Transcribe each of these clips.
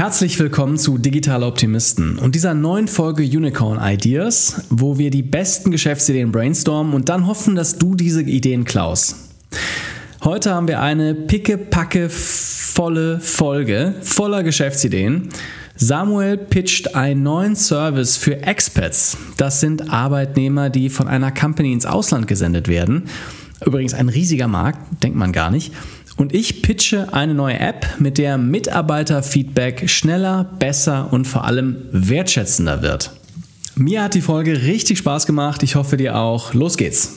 Herzlich willkommen zu Digitale Optimisten und dieser neuen Folge Unicorn Ideas, wo wir die besten Geschäftsideen brainstormen und dann hoffen, dass du diese Ideen klaust. Heute haben wir eine pickepacke volle Folge voller Geschäftsideen. Samuel pitcht einen neuen Service für Expats. Das sind Arbeitnehmer, die von einer Company ins Ausland gesendet werden. Übrigens ein riesiger Markt, denkt man gar nicht. Und ich pitche eine neue App, mit der Mitarbeiterfeedback schneller, besser und vor allem wertschätzender wird. Mir hat die Folge richtig Spaß gemacht. Ich hoffe dir auch. Los geht's!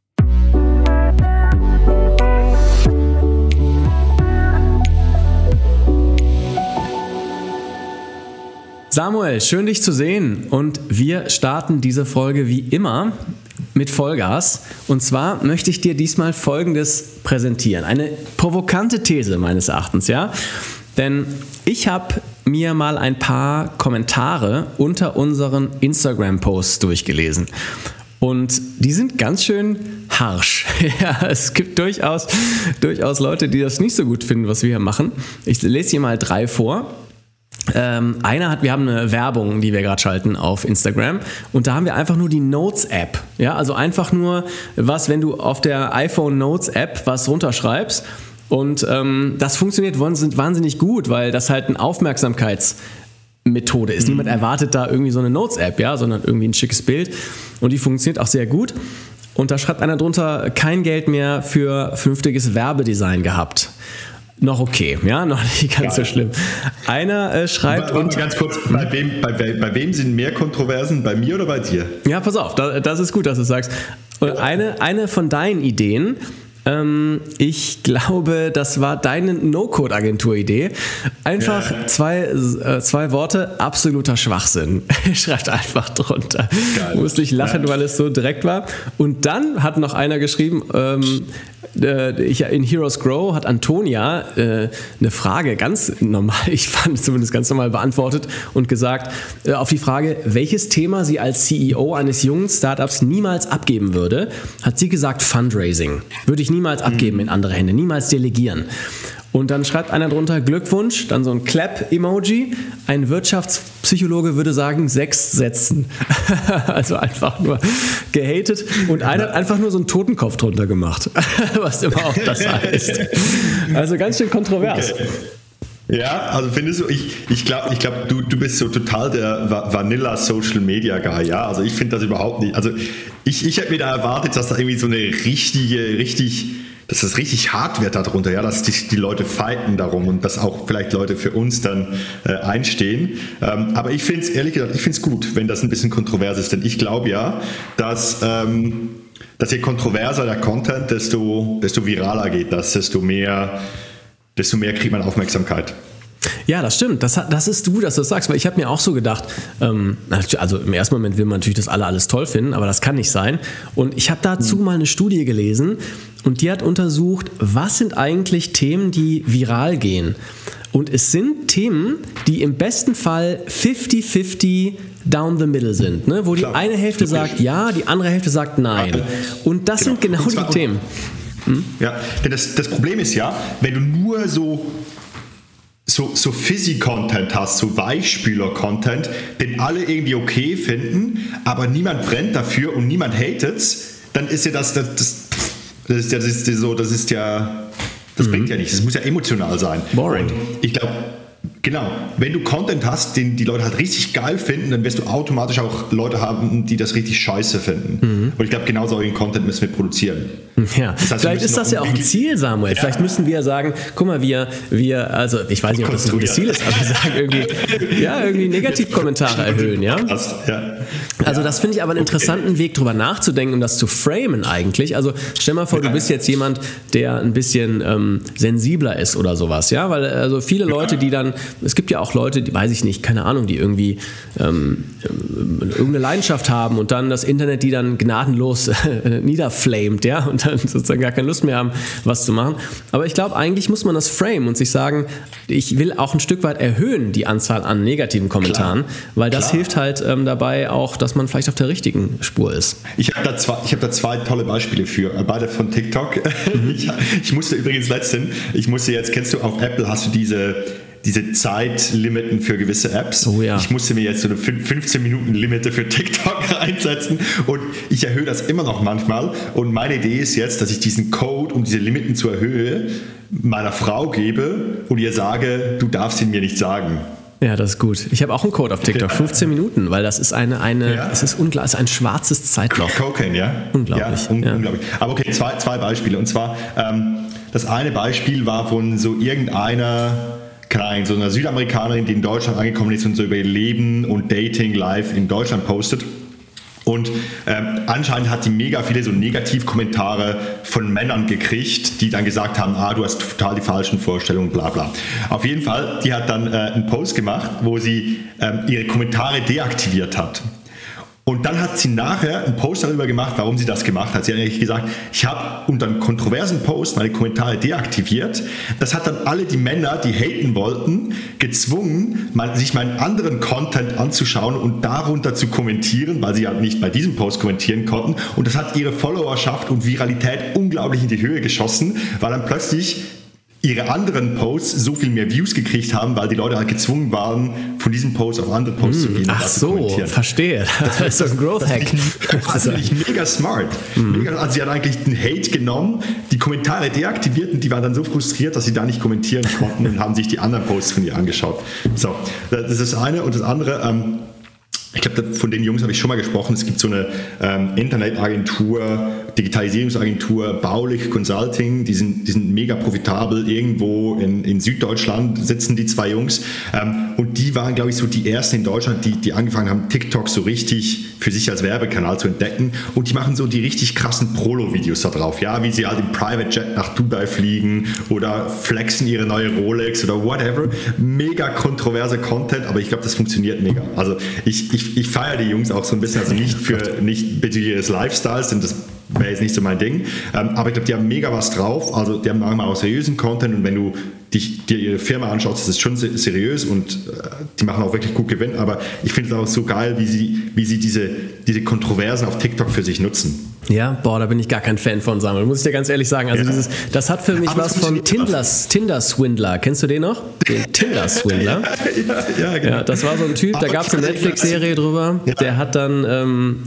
Samuel, schön dich zu sehen und wir starten diese Folge wie immer mit Vollgas. Und zwar möchte ich dir diesmal Folgendes präsentieren. Eine provokante These meines Erachtens, ja? Denn ich habe mir mal ein paar Kommentare unter unseren Instagram-Posts durchgelesen. Und die sind ganz schön harsch. Ja, es gibt durchaus Leute, die das nicht so gut finden, was wir hier machen. Ich lese hier mal 3 vor. Wir haben eine Werbung, die wir gerade schalten auf Instagram und da haben wir einfach nur die Notes-App. Ja, also einfach nur wenn du auf der iPhone Notes-App was runterschreibst und das funktioniert wahnsinnig gut, weil das halt eine Aufmerksamkeitsmethode ist. Niemand erwartet da irgendwie so eine Notes-App, ja, sondern irgendwie ein schickes Bild und die funktioniert auch sehr gut. Und da schreibt einer drunter, kein Geld mehr für vernünftiges Werbedesign gehabt. Noch okay, ja, noch nicht ganz so schlimm. Einer schreibt... Warte ganz kurz, bei wem sind mehr Kontroversen, bei mir oder bei dir? Ja, pass auf, das ist gut, dass du sagst. Eine von deinen Ideen, ich glaube, das war deine No-Code-Agentur-Idee. Einfach zwei Worte, absoluter Schwachsinn. Schreibt einfach drunter. Geil. Musste ich lachen, weil es so direkt war. Und dann hat noch einer geschrieben, in Heroes Grow hat Antonia eine Frage ganz normal, ich fand zumindest ganz normal beantwortet und gesagt, auf die Frage, welches Thema sie als CEO eines jungen Startups niemals abgeben würde, hat sie gesagt Fundraising. Würde ich niemals abgeben in andere Hände, niemals delegieren. Und dann schreibt einer drunter Glückwunsch, dann so ein Clap-Emoji. Ein Wirtschaftspsychologe würde sagen 6 Sätzen. Also einfach nur gehatet. Und einer hat einfach nur so einen Totenkopf drunter gemacht. Was immer auch das heißt. Also ganz schön kontrovers. Okay. Ja, also findest du, ich glaube, du bist so total der Vanilla Social Media Guy, ja, also ich finde das überhaupt nicht, also ich hätte mir da erwartet, dass da irgendwie so eine dass das richtig hart wird darunter, ja, dass die Leute fighten darum und dass auch vielleicht Leute für uns dann einstehen, aber ich finde es, ehrlich gesagt, gut, wenn das ein bisschen kontrovers ist, denn ich glaube ja, dass je kontroverser der Content, desto viraler geht das, desto mehr kriegt man Aufmerksamkeit. Ja, das stimmt. Das ist gut, dass du das sagst, weil ich habe mir auch so gedacht, also im ersten Moment will man natürlich das alles toll finden, aber das kann nicht sein. Und ich habe dazu mal eine Studie gelesen und die hat untersucht, was sind eigentlich Themen, die viral gehen. Und es sind Themen, die im besten Fall 50-50 down the middle sind, ne? Wo die eine Hälfte sagt ja, die andere Hälfte sagt nein. Und das sind genau die Themen. Ja, denn das Problem ist ja, wenn du nur so Fizzy-Content hast, so Weichspüler-Content, den alle irgendwie okay finden, aber niemand brennt dafür und niemand hatet's, dann ist ja das bringt ja nichts. Das muss ja emotional sein. Boring. Und ich glaube, genau, wenn du Content hast, den die Leute halt richtig geil finden, dann wirst du automatisch auch Leute haben, die das richtig scheiße finden. Und ich glaube, genau solchen Content müssen wir produzieren. Ja, das heißt, vielleicht ist das ja auch ein Ziel, Samuel. Ja. Vielleicht müssen wir sagen, guck mal, also ich weiß nicht, ob das ein gutes Ziel ist, aber wir sagen irgendwie Negativkommentare erhöhen, ja? Also das finde ich aber einen interessanten Weg, drüber nachzudenken und das zu framen eigentlich. Also stell mal vor, du bist jetzt jemand, der ein bisschen sensibler ist oder sowas, ja? Weil also viele Leute, die dann, es gibt ja auch Leute, die, weiß ich nicht, keine Ahnung, die irgendwie irgendeine Leidenschaft haben und dann das Internet die dann gnadenlos niederflamet, ja? Und dann sozusagen gar keine Lust mehr haben, was zu machen. Aber ich glaube, eigentlich muss man das framen und sich sagen, ich will auch ein Stück weit erhöhen die Anzahl an negativen Kommentaren, weil das hilft halt dabei auch, dass man vielleicht auf der richtigen Spur ist. Ich habe da 2 tolle Beispiele für, beide von TikTok. Ich musste übrigens kennst du auf Apple, hast du diese Zeitlimiten für gewisse Apps. Oh ja. Ich musste mir jetzt so eine 15-Minuten-Limite für TikTok einsetzen und ich erhöhe das immer noch manchmal. Und meine Idee ist jetzt, dass ich diesen Code, um diese Limiten zu erhöhen, meiner Frau gebe und ihr sage, du darfst ihn mir nicht sagen. Ja, das ist gut. Ich habe auch einen Code auf TikTok, 15 Minuten, weil das ist es ist unglaublich, es ist ein schwarzes Zeitloch. Cocaine, ja? Unglaublich. Ja, unglaublich. Aber okay, zwei Beispiele. Und zwar, das eine Beispiel war von so irgendeiner, keine Ahnung, so einer Südamerikanerin, die in Deutschland angekommen ist und so über ihr Leben und Dating live in Deutschland postet. Und anscheinend hat die mega viele so Negativkommentare von Männern gekriegt, die dann gesagt haben, du hast total die falschen Vorstellungen, bla bla. Auf jeden Fall, die hat dann einen Post gemacht, wo sie ihre Kommentare deaktiviert hat. Und dann hat sie nachher einen Post darüber gemacht, warum sie das gemacht hat. Sie hat eigentlich gesagt, ich habe unter einem kontroversen Post meine Kommentare deaktiviert. Das hat dann alle die Männer, die haten wollten, gezwungen, sich meinen anderen Content anzuschauen und darunter zu kommentieren, weil sie halt nicht bei diesem Post kommentieren konnten. Und das hat ihre Followerschaft und Viralität unglaublich in die Höhe geschossen, weil dann plötzlich ihre anderen Posts so viel mehr Views gekriegt haben, weil die Leute halt gezwungen waren, von diesem Post auf andere Posts zu gehen. Ach so, verstehe. Das ist so ein Growth-Hack. Das finde ich mega smart. Also sie hat eigentlich den Hate genommen, die Kommentare deaktiviert und die waren dann so frustriert, dass sie da nicht kommentieren konnten und haben sich die anderen Posts von ihr angeschaut. So, das ist das eine. Und das andere, ich glaube, von den Jungs habe ich schon mal gesprochen. Es gibt so eine Internetagentur, Digitalisierungsagentur, Baulich Consulting. Die sind mega profitabel. Irgendwo in Süddeutschland sitzen die zwei Jungs. Und die waren, glaube ich, so die ersten in Deutschland, die angefangen haben, TikTok so richtig für sich als Werbekanal zu entdecken. Und die machen so die richtig krassen Prolo-Videos da drauf. Ja, wie sie halt im Private Jet nach Dubai fliegen oder flexen ihre neue Rolex oder whatever. Mega kontroverser Content, aber ich glaube, das funktioniert mega. Also ich feiere die Jungs auch so ein bisschen, also nicht bezüglich ihres Lifestyles, denn das wäre jetzt nicht so mein Ding, aber ich glaube, die haben mega was drauf, also die haben manchmal auch seriösen Content und wenn du dir ihre Firma anschaust, das ist schon seriös und die machen auch wirklich gut Gewinn, aber ich finde es auch so geil, wie sie diese Kontroversen auf TikTok für sich nutzen. Ja, da bin ich gar kein Fan von, Samuel, muss ich dir ganz ehrlich sagen. Also das hat für mich aber was von Tinder-Swindler. Kennst du den noch? Den Tinder-Swindler? Ja, genau. Ja, das war so ein Typ, da gab es eine Netflix-Serie drüber, ja. Der hat dann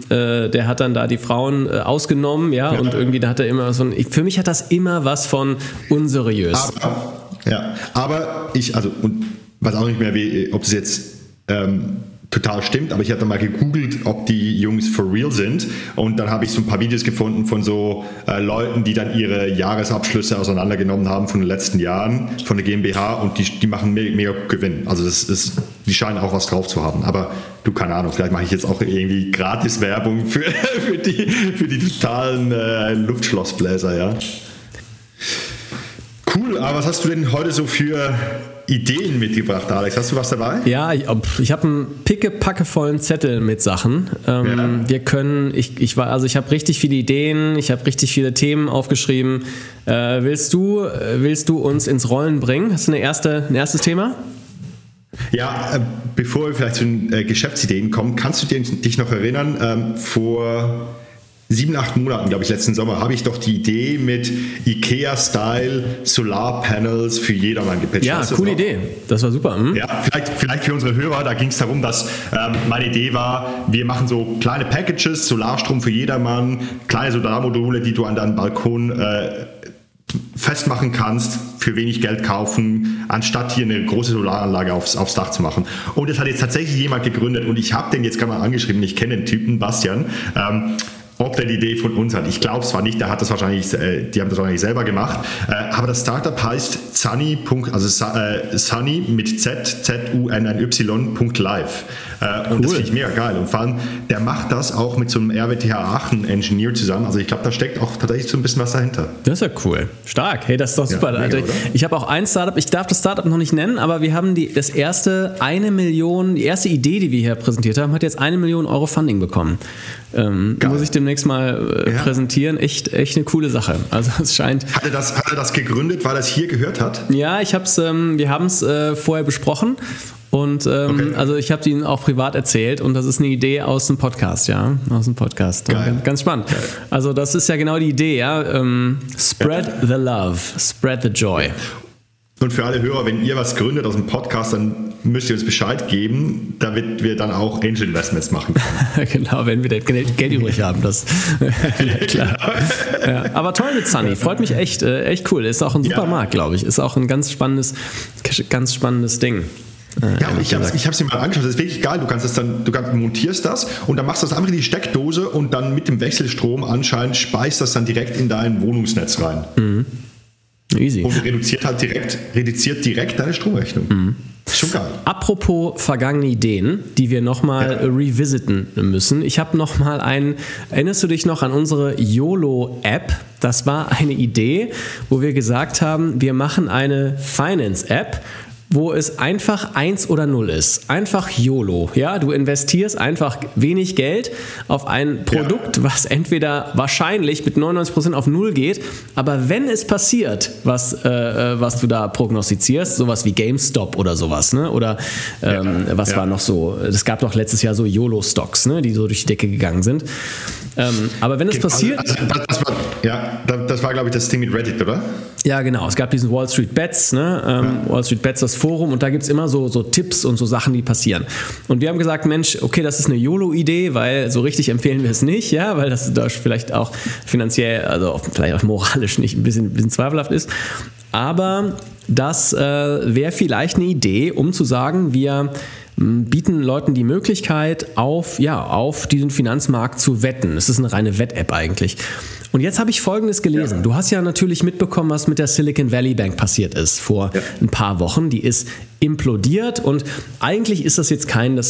da die Frauen ausgenommen, und irgendwie da hat er immer für mich hat das immer was von unseriös. Aber und weiß auch nicht mehr, ob das jetzt total stimmt, aber ich habe dann mal gegoogelt, ob die Jungs for real sind und dann habe ich so ein paar Videos gefunden von so Leuten, die dann ihre Jahresabschlüsse auseinandergenommen haben von den letzten Jahren von der GmbH und die machen mega Gewinn. Also die scheinen auch was drauf zu haben, aber du, keine Ahnung, vielleicht mache ich jetzt auch irgendwie gratis Werbung für die totalen Luftschlossbläser, ja. Cool, aber was hast du denn heute so für Ideen mitgebracht, Alex? Hast du was dabei? Ja, ich habe einen pickepackevollen Zettel mit Sachen. Wir können, ich habe richtig viele Ideen, ich habe richtig viele Themen aufgeschrieben. Willst du uns ins Rollen bringen? Hast du ein erstes Thema? Ja, bevor wir vielleicht zu den Geschäftsideen kommen, kannst du dich noch erinnern, vor 7-8 Monaten, glaube ich, letzten Sommer, habe ich doch die Idee mit IKEA-Style Solarpanels für jedermann gepitcht. Ja, coole Idee. Das war super. Ja, vielleicht für unsere Hörer, da ging es darum, dass meine Idee war, wir machen so kleine Packages, Solarstrom für jedermann, kleine Solarmodule, die du an deinem Balkon festmachen kannst, für wenig Geld kaufen, anstatt hier eine große Solaranlage aufs Dach zu machen. Und das hat jetzt tatsächlich jemand gegründet und ich habe den jetzt gerade mal angeschrieben, ich kenne den Typen, Bastian, ob der die Idee von uns hat. Ich glaube zwar nicht, die haben das wahrscheinlich selber gemacht, aber das Startup heißt Sunny, Sunny mit Z-U-N-N-Y.live. Und das finde ich mega geil. Und vor allem, der macht das auch mit so einem RWTH Aachen Engineer zusammen. Also ich glaube, da steckt auch tatsächlich so ein bisschen was dahinter. Das ist ja cool. Stark. Hey, das ist doch super. Ja, mega, ich habe auch ein Startup, ich darf das Startup noch nicht nennen, aber wir haben die erste Idee, die wir hier präsentiert haben, hat jetzt 1 Million Euro Funding bekommen. Muss ich demnächst mal präsentieren. Echt eine coole Sache. Also es scheint. Hat er das gegründet, weil er es hier gehört hat? Ja, wir haben es vorher besprochen und also ich habe ihn auch privat erzählt und das ist eine Idee aus dem Podcast, Geil. Ganz spannend. Geil. Also das ist ja genau die Idee, Spread the love, spread the joy. Und für alle Hörer, wenn ihr was gründet aus dem Podcast, dann müsst ihr uns Bescheid geben, damit wir dann auch Angel Investments machen können. Genau, wenn wir das Geld übrig haben. Das klar. Ja, aber toll mit Sunny, freut mich echt cool. Ist auch ein super Markt, glaube ich. Ist auch ein ganz spannendes Ding. Ja, und ich hab's mir mal angeschaut, das ist wirklich geil. Du montierst das und dann machst du das einfach in die Steckdose und dann mit dem Wechselstrom anscheinend speist das dann direkt in dein Wohnungsnetz rein. Mhm. Easy. Und reduziert direkt deine Stromrechnung. Mhm. Ist schon geil. Apropos vergangene Ideen, die wir nochmal revisiten müssen. Ich habe nochmal erinnerst du dich noch an unsere YOLO-App? Das war eine Idee, wo wir gesagt haben, wir machen eine Finance-App, wo es einfach 1 oder 0 ist. Einfach YOLO. Ja, du investierst einfach wenig Geld auf ein Produkt, was entweder wahrscheinlich mit 99% auf 0 geht, aber wenn es passiert, was du da prognostizierst, sowas wie GameStop oder sowas, ne? Oder war noch so, es gab doch letztes Jahr so YOLO-Stocks, ne? Die so durch die Decke gegangen sind. Aber wenn es passiert... Das war, glaube ich, das Ding mit Reddit, oder? Ja, genau. Es gab diesen Wall Street Bets, Wall Street Bets, das Forum, und da gibt es immer so Tipps und so Sachen, die passieren. Und wir haben gesagt, Mensch, okay, das ist eine YOLO-Idee, weil so richtig empfehlen wir es nicht, ja, weil das da vielleicht auch finanziell, also vielleicht auch moralisch nicht ein bisschen zweifelhaft ist. Aber das wäre vielleicht eine Idee, um zu sagen, wir bieten Leuten die Möglichkeit, auf diesen Finanzmarkt zu wetten. Es ist eine reine Wett-App eigentlich. Und jetzt habe ich Folgendes gelesen. Du hast ja natürlich mitbekommen, was mit der Silicon Valley Bank passiert ist vor ein paar Wochen. Die ist implodiert und eigentlich ist das jetzt das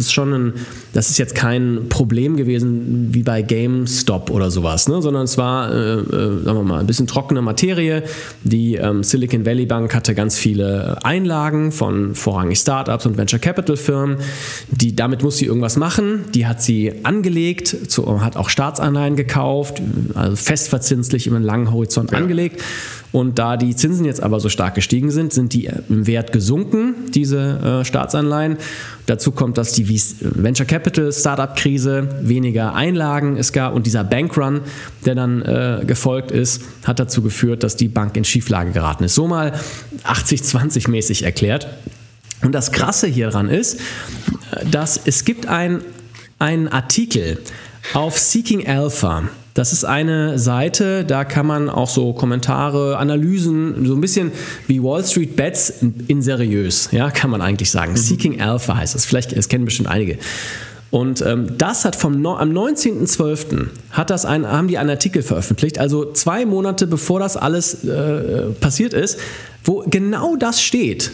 ist jetzt kein Problem gewesen wie bei GameStop oder sowas, ne? Sondern es war, sagen wir mal, ein bisschen trockene Materie. Die Silicon Valley Bank hatte ganz viele Einlagen von vorrangig Startups und Venture Capital Firmen. Damit muss sie irgendwas machen. Die hat sie angelegt, hat auch Staatsanleihen gekauft, also festverzinslich über einen langen Horizont angelegt. Und da die Zinsen jetzt aber so stark gestiegen sind die im Wert gesunken, diese Staatsanleihen. Dazu kommt, dass die Venture Capital Startup-Krise, weniger Einlagen es gab und dieser Bankrun, der dann gefolgt ist, hat dazu geführt, dass die Bank in Schieflage geraten ist. So mal 80-20 mäßig erklärt. Und das Krasse hieran ist, dass es gibt einen Artikel auf Seeking Alpha. Das ist eine Seite, da kann man auch so Kommentare, Analysen, so ein bisschen wie Wall Street Bets in seriös, ja, kann man eigentlich sagen. Seeking Alpha heißt das. Das kennen bestimmt einige. Und das hat am 19.12. haben die einen Artikel veröffentlicht, also 2 Monate bevor das alles passiert ist, wo genau das steht.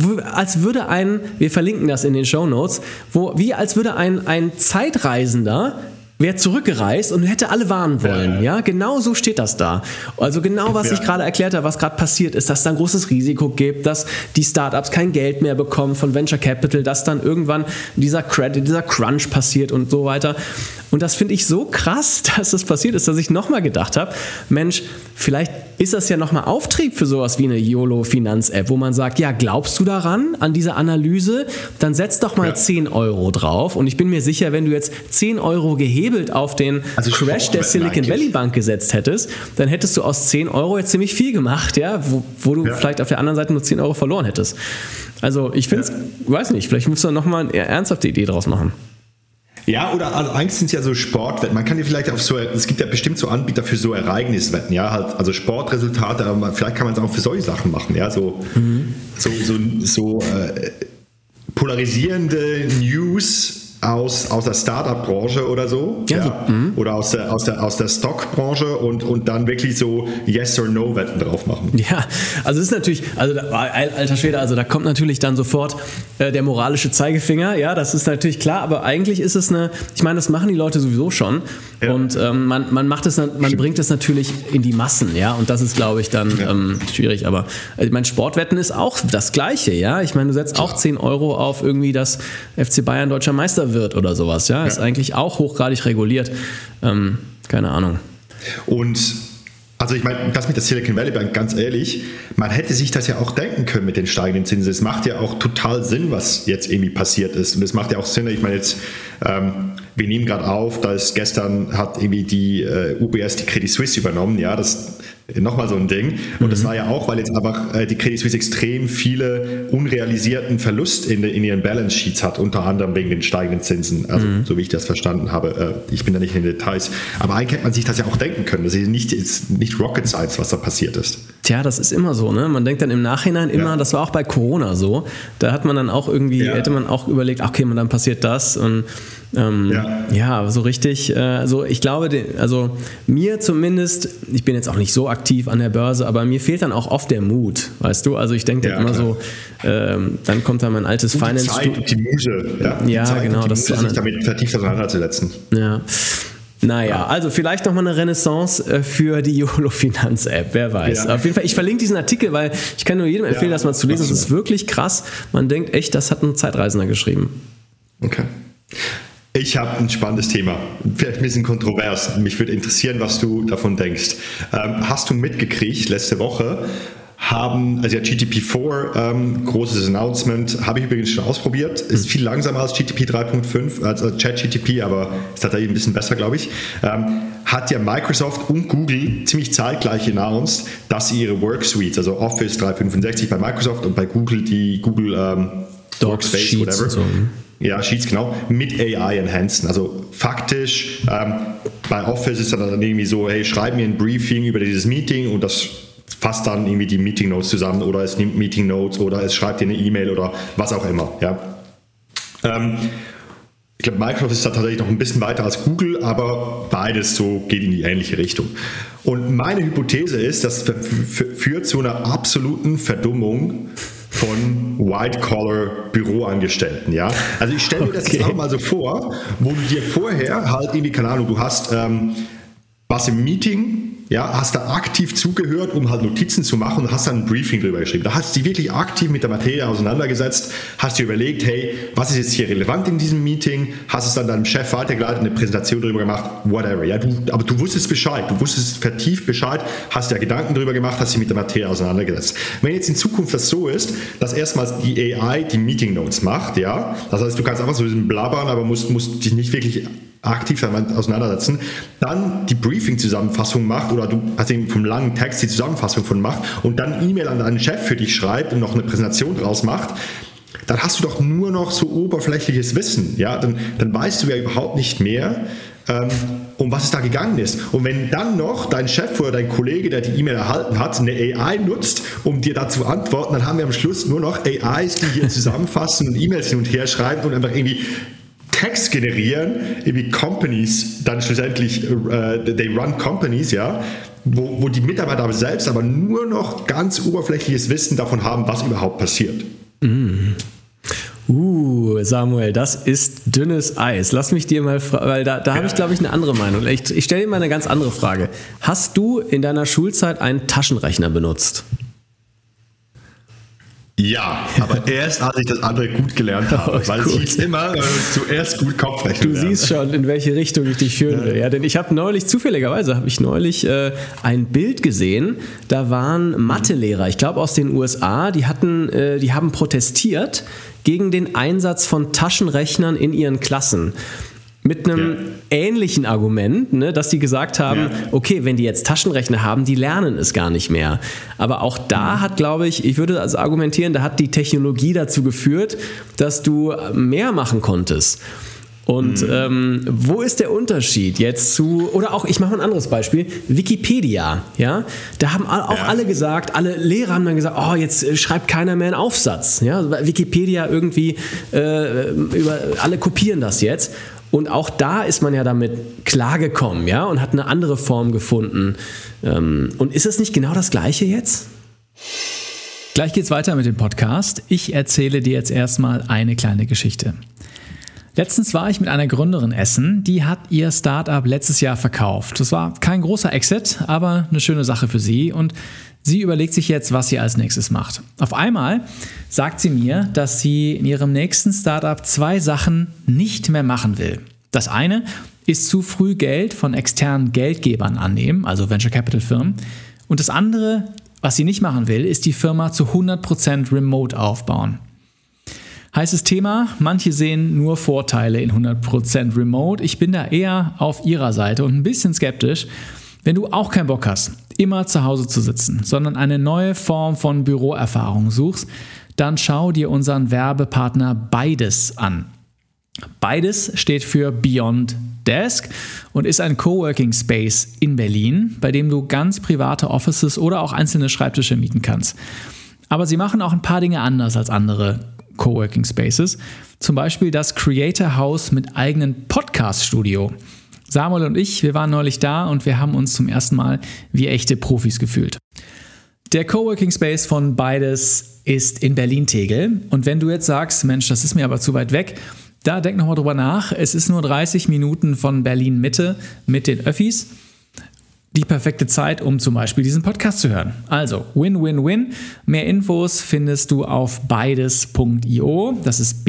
Als würde wir verlinken das in den Shownotes, als würde ein Zeitreisender wäre zurückgereist und hätte alle warnen wollen. Ja, genau so steht das da. Also genau, was ich gerade erklärt habe, was gerade passiert ist, dass es da ein großes Risiko gibt, dass die Startups kein Geld mehr bekommen von Venture Capital, dass dann irgendwann dieser Crunch passiert und so weiter. Und das finde ich so krass, dass das passiert ist, dass ich nochmal gedacht habe, Mensch, vielleicht ist das ja nochmal Auftrieb für sowas wie eine YOLO-Finanz-App, wo man sagt, ja, glaubst du daran, an diese Analyse? Dann setz doch mal 10 Euro drauf. Und ich bin mir sicher, wenn du jetzt 10 Euro gehebelt auf den Crash der Silicon Valley Bank gesetzt hättest, dann hättest du aus 10 Euro jetzt ziemlich viel gemacht, ja, wo du vielleicht auf der anderen Seite nur 10 Euro verloren hättest. Also ich finde es, weiß nicht, vielleicht musst du nochmal eine ernsthafte Idee draus machen. Ja, oder also eigentlich sind es ja so Sportwetten. Man kann ja vielleicht auf es gibt ja bestimmt so Anbieter für so Ereigniswetten, ja, halt, also Sportresultate, aber vielleicht kann man es auch für solche Sachen machen, ja, polarisierende News aus der Startup-Branche oder so, oder aus der Stock-Branche und dann wirklich so Yes- or No-Wetten drauf machen. Ja, also das ist natürlich, alter Schwede, also da kommt natürlich dann sofort der moralische Zeigefinger, ja, das ist natürlich klar, aber eigentlich ist es ich meine, das machen die Leute sowieso schon und man bringt es natürlich in die Massen, ja, und das ist, glaube ich, dann schwierig, aber ich meine, Sportwetten ist auch das Gleiche, ja, ich meine, du setzt auch 10 Euro auf irgendwie, dass FC Bayern deutscher Meister wird oder sowas, ja, ist eigentlich auch hochgradig reguliert, keine Ahnung. Und also ich meine, das mit der Silicon Valley Bank, ganz ehrlich, man hätte sich das ja auch denken können mit den steigenden Zinsen. Es macht ja auch total Sinn, was jetzt irgendwie passiert ist. Und es macht ja auch Sinn, ich meine jetzt, wir nehmen gerade auf, gestern hat irgendwie die UBS die Credit Suisse übernommen, ja, das nochmal so ein Ding. Und das war ja auch, weil jetzt einfach die Credit Suisse extrem viele unrealisierten Verlust in ihren Balance Sheets hat, unter anderem wegen den steigenden Zinsen, also so wie ich das verstanden habe. Ich bin da nicht in den Details. Aber eigentlich hätte man sich das ja auch denken können. Das ist nicht Rocket Science, was da passiert ist. Tja, das ist immer so, ne? Man denkt dann im Nachhinein immer, das war auch bei Corona so. Da hat man dann auch irgendwie, hätte man auch überlegt, okay, dann passiert das und so richtig, ich glaube, mir zumindest, ich bin jetzt auch nicht so aktiv an der Börse, aber mir fehlt dann auch oft der Mut, weißt du? Also ich denke immer so, dann kommt da mein altes Finance... Die Zeit und die Muse, die Zeit genau. Und die Muse, sich damit vertieft auseinanderzusetzen. Ja. Naja, also vielleicht nochmal eine Renaissance für die YOLO Finanz-App, wer weiß. Ja. Auf jeden Fall, ich verlinke diesen Artikel, weil ich kann nur jedem empfehlen, das mal zu lesen. Das ist wirklich krass. Man denkt echt, das hat ein Zeitreisender geschrieben. Okay. Ich habe ein spannendes Thema, vielleicht ein bisschen kontrovers. Mich würde interessieren, was du davon denkst. Hast du mitgekriegt, letzte Woche GTP4, großes Announcement, habe ich übrigens schon ausprobiert, ist viel langsamer als GTP 3.5, also ChatGTP, aber ist tatsächlich ein bisschen besser, glaube ich. Hat ja Microsoft und Google ziemlich zeitgleich announced, dass sie ihre Worksuites, also Office 365 bei Microsoft und bei Google die Google Workspace, Sheets whatever. Ja, Sheets, genau, mit AI enhancen. Also faktisch, bei Office ist dann irgendwie so, hey, schreib mir ein Briefing über dieses Meeting und das fasst dann irgendwie die Meeting Notes zusammen oder es nimmt Meeting Notes oder es schreibt dir eine E-Mail oder was auch immer. Ja. Ich glaube, Microsoft ist da tatsächlich noch ein bisschen weiter als Google, aber beides so geht in die ähnliche Richtung. Und meine Hypothese ist, das führt zu einer absoluten Verdummung von White-Collar-Büroangestellten, ja. Also ich stelle mir das jetzt auch mal so vor, wo du dir vorher halt irgendwie, keine Ahnung, du hast was im Meeting, ja, hast da aktiv zugehört, um halt Notizen zu machen und hast dann ein Briefing drüber geschrieben. Da hast du dich wirklich aktiv mit der Materie auseinandergesetzt, hast dir überlegt, hey, was ist jetzt hier relevant in diesem Meeting, hast es dann deinem Chef weitergeleitet, eine Präsentation drüber gemacht, whatever. Ja, aber du wusstest Bescheid, du wusstest vertieft Bescheid, hast dir Gedanken drüber gemacht, hast dich mit der Materie auseinandergesetzt. Wenn jetzt in Zukunft das so ist, dass erstmals die AI die Meeting Notes macht, ja, das heißt, du kannst einfach so ein bisschen blabbern, aber musst dich nicht wirklich aktiv auseinandersetzen, dann die Briefing-Zusammenfassung macht oder du hast vom langen Text die Zusammenfassung von macht und dann E-Mail an deinen Chef für dich schreibt und noch eine Präsentation draus macht, dann hast du doch nur noch so oberflächliches Wissen. Ja? Dann weißt du ja überhaupt nicht mehr, um was es da gegangen ist. Und wenn dann noch dein Chef oder dein Kollege, der die E-Mail erhalten hat, eine AI nutzt, um dir da zu antworten, dann haben wir am Schluss nur noch AIs, die hier zusammenfassen und E-Mails hin und her schreiben und einfach irgendwie Text generieren, irgendwie Companies, dann schlussendlich, they run Companies, ja, wo die Mitarbeiter selbst aber nur noch ganz oberflächliches Wissen davon haben, was überhaupt passiert. Samuel, das ist dünnes Eis. Lass mich dir mal fragen, weil da habe ich, glaube ich, eine andere Meinung. Ich stelle dir mal eine ganz andere Frage. Hast du in deiner Schulzeit einen Taschenrechner benutzt? Ja, aber erst als ich das andere gut gelernt habe, weil es hieß immer, zuerst gut Kopfrechnen lernen. Du siehst schon, in welche Richtung ich dich führen will. Ja, denn ich habe zufälligerweise ein Bild gesehen, da waren Mathelehrer, ich glaube aus den USA, die haben protestiert gegen den Einsatz von Taschenrechnern in ihren Klassen. Mit einem ähnlichen Argument, ne, dass die gesagt haben, okay, wenn die jetzt Taschenrechner haben, die lernen es gar nicht mehr. Aber auch da hat, glaube ich würde also argumentieren, da hat die Technologie dazu geführt, dass du mehr machen konntest. Und wo ist der Unterschied jetzt zu, oder auch, ich mache mal ein anderes Beispiel, Wikipedia, ja, da haben auch alle gesagt, alle Lehrer haben dann gesagt, jetzt schreibt keiner mehr einen Aufsatz, ja, Wikipedia irgendwie, alle kopieren das jetzt. Und auch da ist man ja damit klargekommen, ja, und hat eine andere Form gefunden. Und ist es nicht genau das Gleiche jetzt? Gleich geht's weiter mit dem Podcast. Ich erzähle dir jetzt erstmal eine kleine Geschichte. Letztens war ich mit einer Gründerin essen, die hat ihr Startup letztes Jahr verkauft. Das war kein großer Exit, aber eine schöne Sache für sie und sie überlegt sich jetzt, was sie als nächstes macht. Auf einmal sagt sie mir, dass sie in ihrem nächsten Startup 2 Sachen nicht mehr machen will. Das eine ist zu früh Geld von externen Geldgebern annehmen, also Venture Capital Firmen. Und das andere, was sie nicht machen will, ist die Firma zu 100% remote aufbauen. Heißes Thema, manche sehen nur Vorteile in 100% Remote. Ich bin da eher auf ihrer Seite und ein bisschen skeptisch. Wenn du auch keinen Bock hast, immer zu Hause zu sitzen, sondern eine neue Form von Büroerfahrung suchst, dann schau dir unseren Werbepartner Beides an. Beides steht für Beyond Desk und ist ein Coworking Space in Berlin, bei dem du ganz private Offices oder auch einzelne Schreibtische mieten kannst. Aber sie machen auch ein paar Dinge anders als andere Coworking Spaces. Zum Beispiel das Creator House mit eigenem Podcast-Studio. Samuel und ich, wir waren neulich da und wir haben uns zum ersten Mal wie echte Profis gefühlt. Der Coworking Space von Beides ist in Berlin-Tegel. Und wenn du jetzt sagst, Mensch, das ist mir aber zu weit weg, da denk nochmal drüber nach. Es ist nur 30 Minuten von Berlin-Mitte mit den Öffis. Die perfekte Zeit, um zum Beispiel diesen Podcast zu hören. Also Win-Win-Win. Mehr Infos findest du auf beides.io. Das ist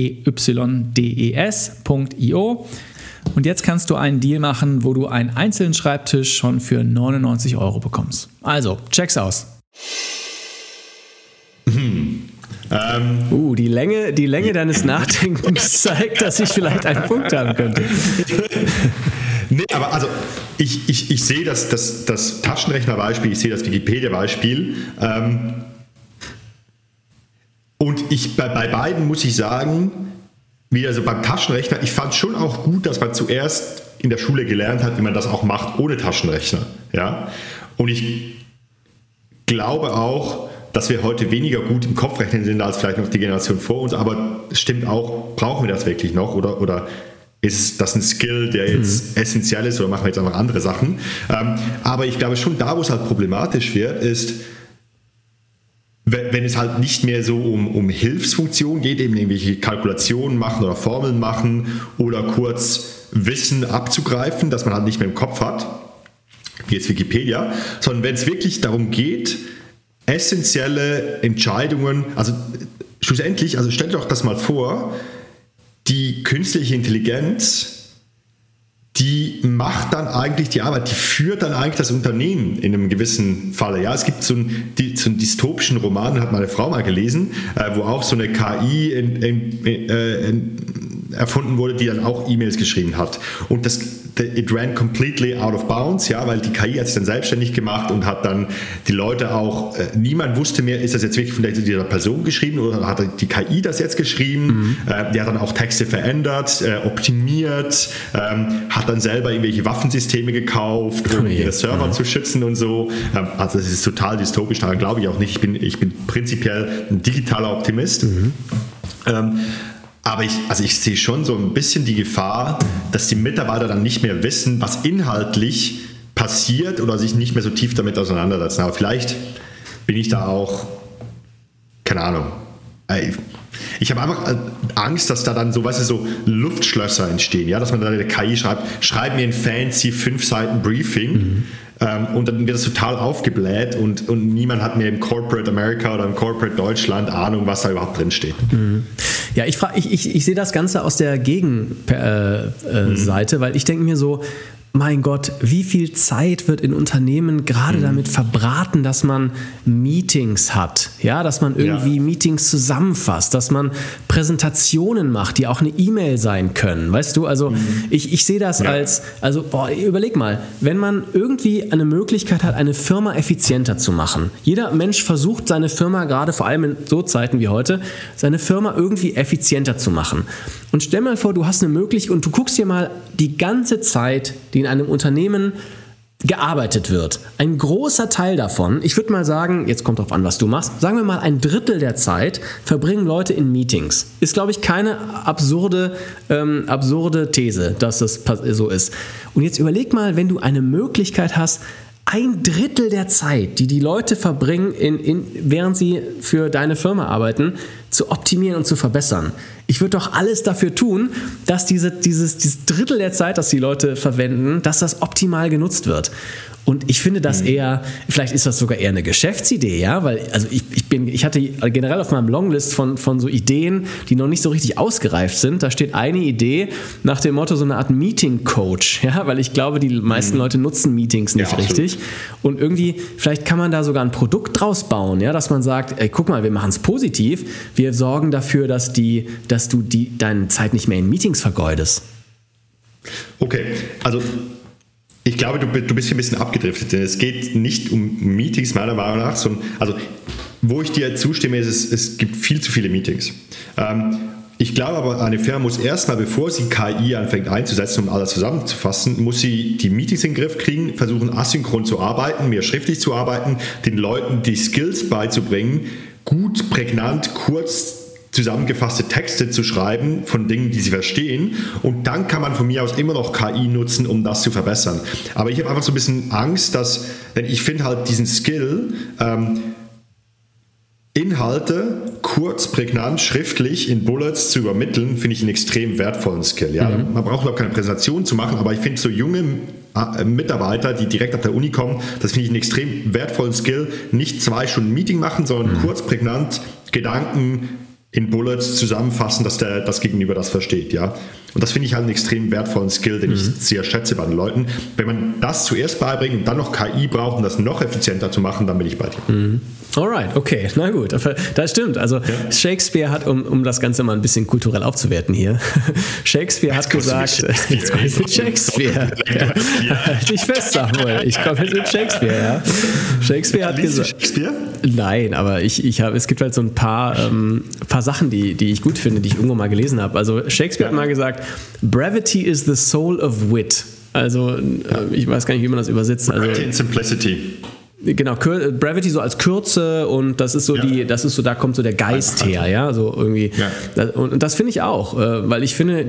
BEYDES.io. Und jetzt kannst du einen Deal machen, wo du einen einzelnen Schreibtisch schon für 99 € bekommst. Also, check's aus. Die Länge deines Nachdenkens zeigt, dass ich vielleicht einen Punkt haben könnte. Nee, aber also ich sehe das Taschenrechnerbeispiel, ich sehe das Wikipedia-Beispiel und bei beiden muss ich sagen, wie also beim Taschenrechner, ich fand schon auch gut, dass man zuerst in der Schule gelernt hat, wie man das auch macht ohne Taschenrechner. Ja? Und ich glaube auch, dass wir heute weniger gut im Kopfrechnen sind als vielleicht noch die Generation vor uns, aber es stimmt auch, brauchen wir das wirklich noch oder ist das ein Skill, der jetzt essentiell ist oder machen wir jetzt einfach andere Sachen? Aber ich glaube schon, da wo es halt problematisch wird, ist, wenn es halt nicht mehr so um Hilfsfunktionen geht, eben irgendwelche Kalkulationen machen oder Formeln machen oder kurz Wissen abzugreifen, das man halt nicht mehr im Kopf hat, wie jetzt Wikipedia, sondern wenn es wirklich darum geht, essentielle Entscheidungen, also schlussendlich, also stell dir doch das mal vor, die künstliche Intelligenz, die macht dann eigentlich die Arbeit, die führt dann eigentlich das Unternehmen in einem gewissen Falle. Ja, es gibt so einen dystopischen Roman, hat meine Frau mal gelesen, wo auch so eine KI erfunden wurde, die dann auch E-Mails geschrieben hat. Und it ran completely out of bounds, ja, weil die KI hat sich dann selbstständig gemacht und hat dann die Leute auch, niemand wusste mehr, ist das jetzt wirklich von dieser Person geschrieben oder hat die KI das jetzt geschrieben? Die hat dann auch Texte verändert, optimiert, hat dann selber irgendwelche Waffensysteme gekauft, um ihre Server zu schützen und so. Also das ist total dystopisch, daran glaube ich auch nicht. Ich bin prinzipiell ein digitaler Optimist. Aber ich sehe schon so ein bisschen die Gefahr, dass die Mitarbeiter dann nicht mehr wissen, was inhaltlich passiert oder sich nicht mehr so tief damit auseinandersetzen. Aber vielleicht bin ich da auch, keine Ahnung. Ich habe einfach Angst, dass da dann so, weißt du, so Luftschlösser entstehen, ja, dass man dann der KI schreib mir ein fancy 5 Seiten Briefing und dann wird das total aufgebläht und niemand hat mehr im Corporate America oder im Corporate Deutschland Ahnung, was da überhaupt drin steht. Ja, ich sehe das Ganze aus der Gegenseite, weil ich denke mir so, mein Gott, wie viel Zeit wird in Unternehmen gerade damit verbraten, dass man Meetings hat, ja, dass man irgendwie Meetings zusammenfasst, dass man Präsentationen macht, die auch eine E-Mail sein können, weißt du, also ich sehe das überleg mal, wenn man irgendwie eine Möglichkeit hat, eine Firma effizienter zu machen. Jeder Mensch versucht, seine Firma, gerade vor allem in so Zeiten wie heute, seine Firma irgendwie effizienter zu machen. Und stell mal vor, du hast eine Möglichkeit und du guckst dir mal die ganze Zeit, die in einem Unternehmen gearbeitet wird. Ein großer Teil davon, ich würde mal sagen, jetzt kommt drauf an, was du machst, sagen wir mal 1/3 der Zeit verbringen Leute in Meetings. Ist, glaube ich, keine absurde These, dass das so ist. Und jetzt überleg mal, wenn du eine Möglichkeit hast, 1/3 der Zeit, die Leute verbringen, während sie für deine Firma arbeiten, zu optimieren und zu verbessern. Ich würde doch alles dafür tun, dass dieses Drittel der Zeit, das die Leute verwenden, dass das optimal genutzt wird. Und ich finde das eher, vielleicht ist das sogar eher eine Geschäftsidee, ja, weil also ich hatte generell auf meinem Longlist von so Ideen, die noch nicht so richtig ausgereift sind, da steht eine Idee nach dem Motto so eine Art Meeting-Coach, ja, weil ich glaube, die meisten Leute nutzen Meetings nicht richtig. Und irgendwie, vielleicht kann man da sogar ein Produkt draus bauen, ja, dass man sagt, ey, guck mal, wir machen es positiv, wir sorgen dafür, dass du deine Zeit nicht mehr in Meetings vergeudest. Okay, also ich glaube, du bist hier ein bisschen abgedriftet, denn es geht nicht um Meetings meiner Meinung nach, sondern, also wo ich dir zustimme, ist, es gibt viel zu viele Meetings. Ich glaube aber, eine Firma muss erstmal, bevor sie KI anfängt einzusetzen, um alles zusammenzufassen, muss sie die Meetings in den Griff kriegen, versuchen asynchron zu arbeiten, mehr schriftlich zu arbeiten, den Leuten die Skills beizubringen, gut, prägnant, kurz zusammengefasste Texte zu schreiben von Dingen, die sie verstehen, und dann kann man von mir aus immer noch KI nutzen, um das zu verbessern. Aber ich habe einfach so ein bisschen Angst, denn ich finde halt diesen Skill, Inhalte kurz, prägnant, schriftlich in Bullets zu übermitteln, finde ich einen extrem wertvollen Skill. Ja? Man braucht überhaupt keine Präsentation zu machen, aber ich finde so junge Mitarbeiter, die direkt ab der Uni kommen, das finde ich einen extrem wertvollen Skill. Nicht 2 Stunden Meeting machen, sondern kurz, prägnant, Gedanken in Bullets zusammenfassen, dass das Gegenüber das versteht. Ja? Und das finde ich halt einen extrem wertvollen Skill, den ich sehr schätze bei den Leuten. Wenn man das zuerst beibringt und dann noch KI braucht, um das noch effizienter zu machen, dann bin ich bei dir. Alright, okay, na gut, das stimmt. Also Shakespeare hat, um das Ganze mal ein bisschen kulturell aufzuwerten hier, Shakespeare hat gesagt, jetzt komme ich mit Shakespeare. Halt dich fest, Samuel, ich komme jetzt mit Shakespeare, ja. Shakespeare hat gesagt... Shakespeare? Nein, aber es gibt halt so ein paar Sachen, die ich gut finde, die ich irgendwo mal gelesen habe. Also Shakespeare hat mal gesagt, Brevity is the soul of wit. Also ich weiß gar nicht, wie man das übersetzt. Brevity and Simplicity. Genau, Brevity so als Kürze, und das ist so da kommt so der Geist her, ja, so irgendwie. Ja. Und das finde ich auch, weil ich finde,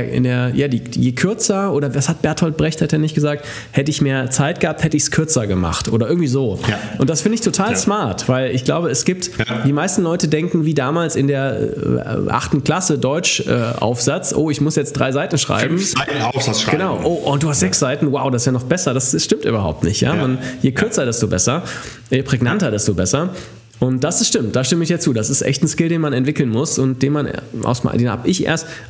je kürzer, oder was hat Bertolt Brecht, hat er nicht gesagt, hätte ich mehr Zeit gehabt, hätte ich es kürzer gemacht oder irgendwie so. Ja. Und das finde ich total smart, weil ich glaube, es gibt, die meisten Leute denken wie damals in der 8. Klasse Deutsch-Aufsatz, ich muss jetzt 3 Seiten schreiben. 5 Seiten Aufsatz schreiben. Genau, und du hast 6 Seiten, wow, das ist ja noch besser. Das stimmt überhaupt nicht, ja. Je kürzer, desto besser. Je prägnanter, desto besser. Und das stimmt, da stimme ich dir zu. Das ist echt ein Skill, den man entwickeln muss und den habe ich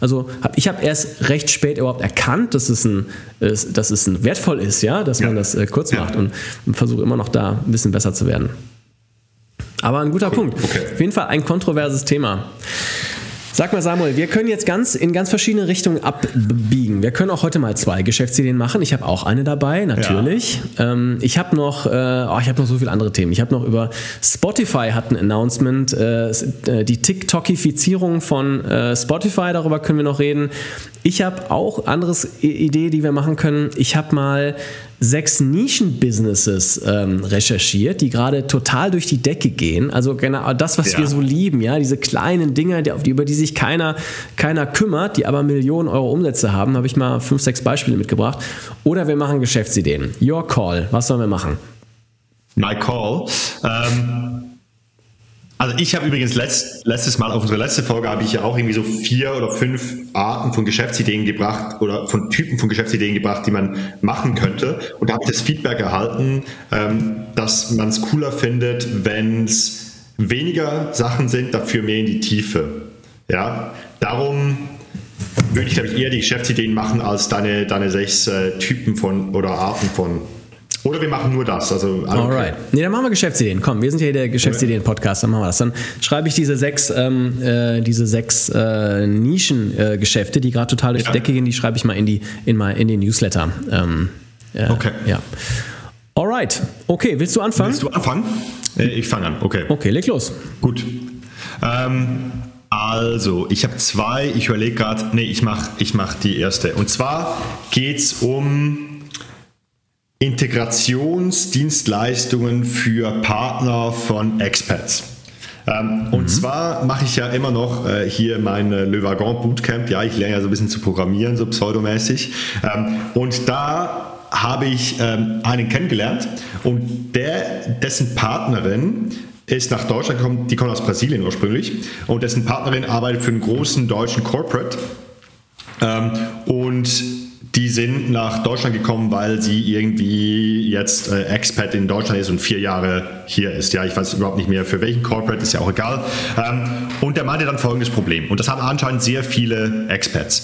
erst recht spät überhaupt erkannt, dass es wertvoll ist, ja, dass man das kurz macht, und versuche immer noch da ein bisschen besser zu werden. Aber ein guter Punkt. Okay. Auf jeden Fall ein kontroverses Thema. Sag mal, Samuel, wir können jetzt in ganz verschiedene Richtungen abbiegen. Wir können auch heute mal 2 Geschäftsideen machen. Ich habe auch eine dabei, natürlich. Ja. Ich habe noch so viele andere Themen. Ich habe noch über Spotify hat ein Announcement, die TikTokifizierung von Spotify, darüber können wir noch reden. Ich habe auch andere Idee, die wir machen können. Ich habe mal 6 Nischen-Businesses recherchiert, die gerade total durch die Decke gehen. Also genau das, was wir so lieben, ja, diese kleinen Dinger, über die sich keiner kümmert, die aber Millionen Euro Umsätze haben, habe ich mal 5, 6 Beispiele mitgebracht. Oder wir machen Geschäftsideen. Your call. Was sollen wir machen? My call. Also ich habe übrigens letztes Mal, auf unsere letzte Folge, habe ich ja auch irgendwie so 4 oder 5 Arten von Geschäftsideen gebracht oder von Typen von Geschäftsideen gebracht, die man machen könnte. Und da habe ich das Feedback erhalten, dass man es cooler findet, wenn es weniger Sachen sind, dafür mehr in die Tiefe. Ja, darum würde ich, glaube ich, eher die Geschäftsideen machen als deine 6 Typen von oder Arten von. Oder wir machen nur das. Also alright. Nee, dann machen wir Geschäftsideen. Komm, wir sind ja hier der Geschäftsideen-Podcast, dann machen wir das. Dann schreibe ich diese 6 Nischengeschäfte, die gerade total durch die Decke gehen, die schreibe ich mal in den Newsletter. Okay. Ja. Alright. Okay, willst du anfangen? Ich fange an, okay. Okay, leg los. Gut. Also, ich habe 2, ich überlege gerade, ich mach die erste. Und zwar geht es um Integrationsdienstleistungen für Partner von Expats. Und zwar mache ich ja immer noch hier mein Le Wagon Bootcamp. Ja, ich lerne ja so ein bisschen zu programmieren, so pseudomäßig. Und da habe ich einen kennengelernt, und dessen Partnerin ist nach Deutschland gekommen, die kommt aus Brasilien ursprünglich, und dessen Partnerin arbeitet für einen großen deutschen Corporate. Und die sind nach Deutschland gekommen, weil sie irgendwie jetzt Expat in Deutschland ist und 4 Jahre hier ist. Ja, ich weiß überhaupt nicht mehr für welchen Corporate, ist ja auch egal. Und der meinte dann folgendes Problem. Und das haben anscheinend sehr viele Expats.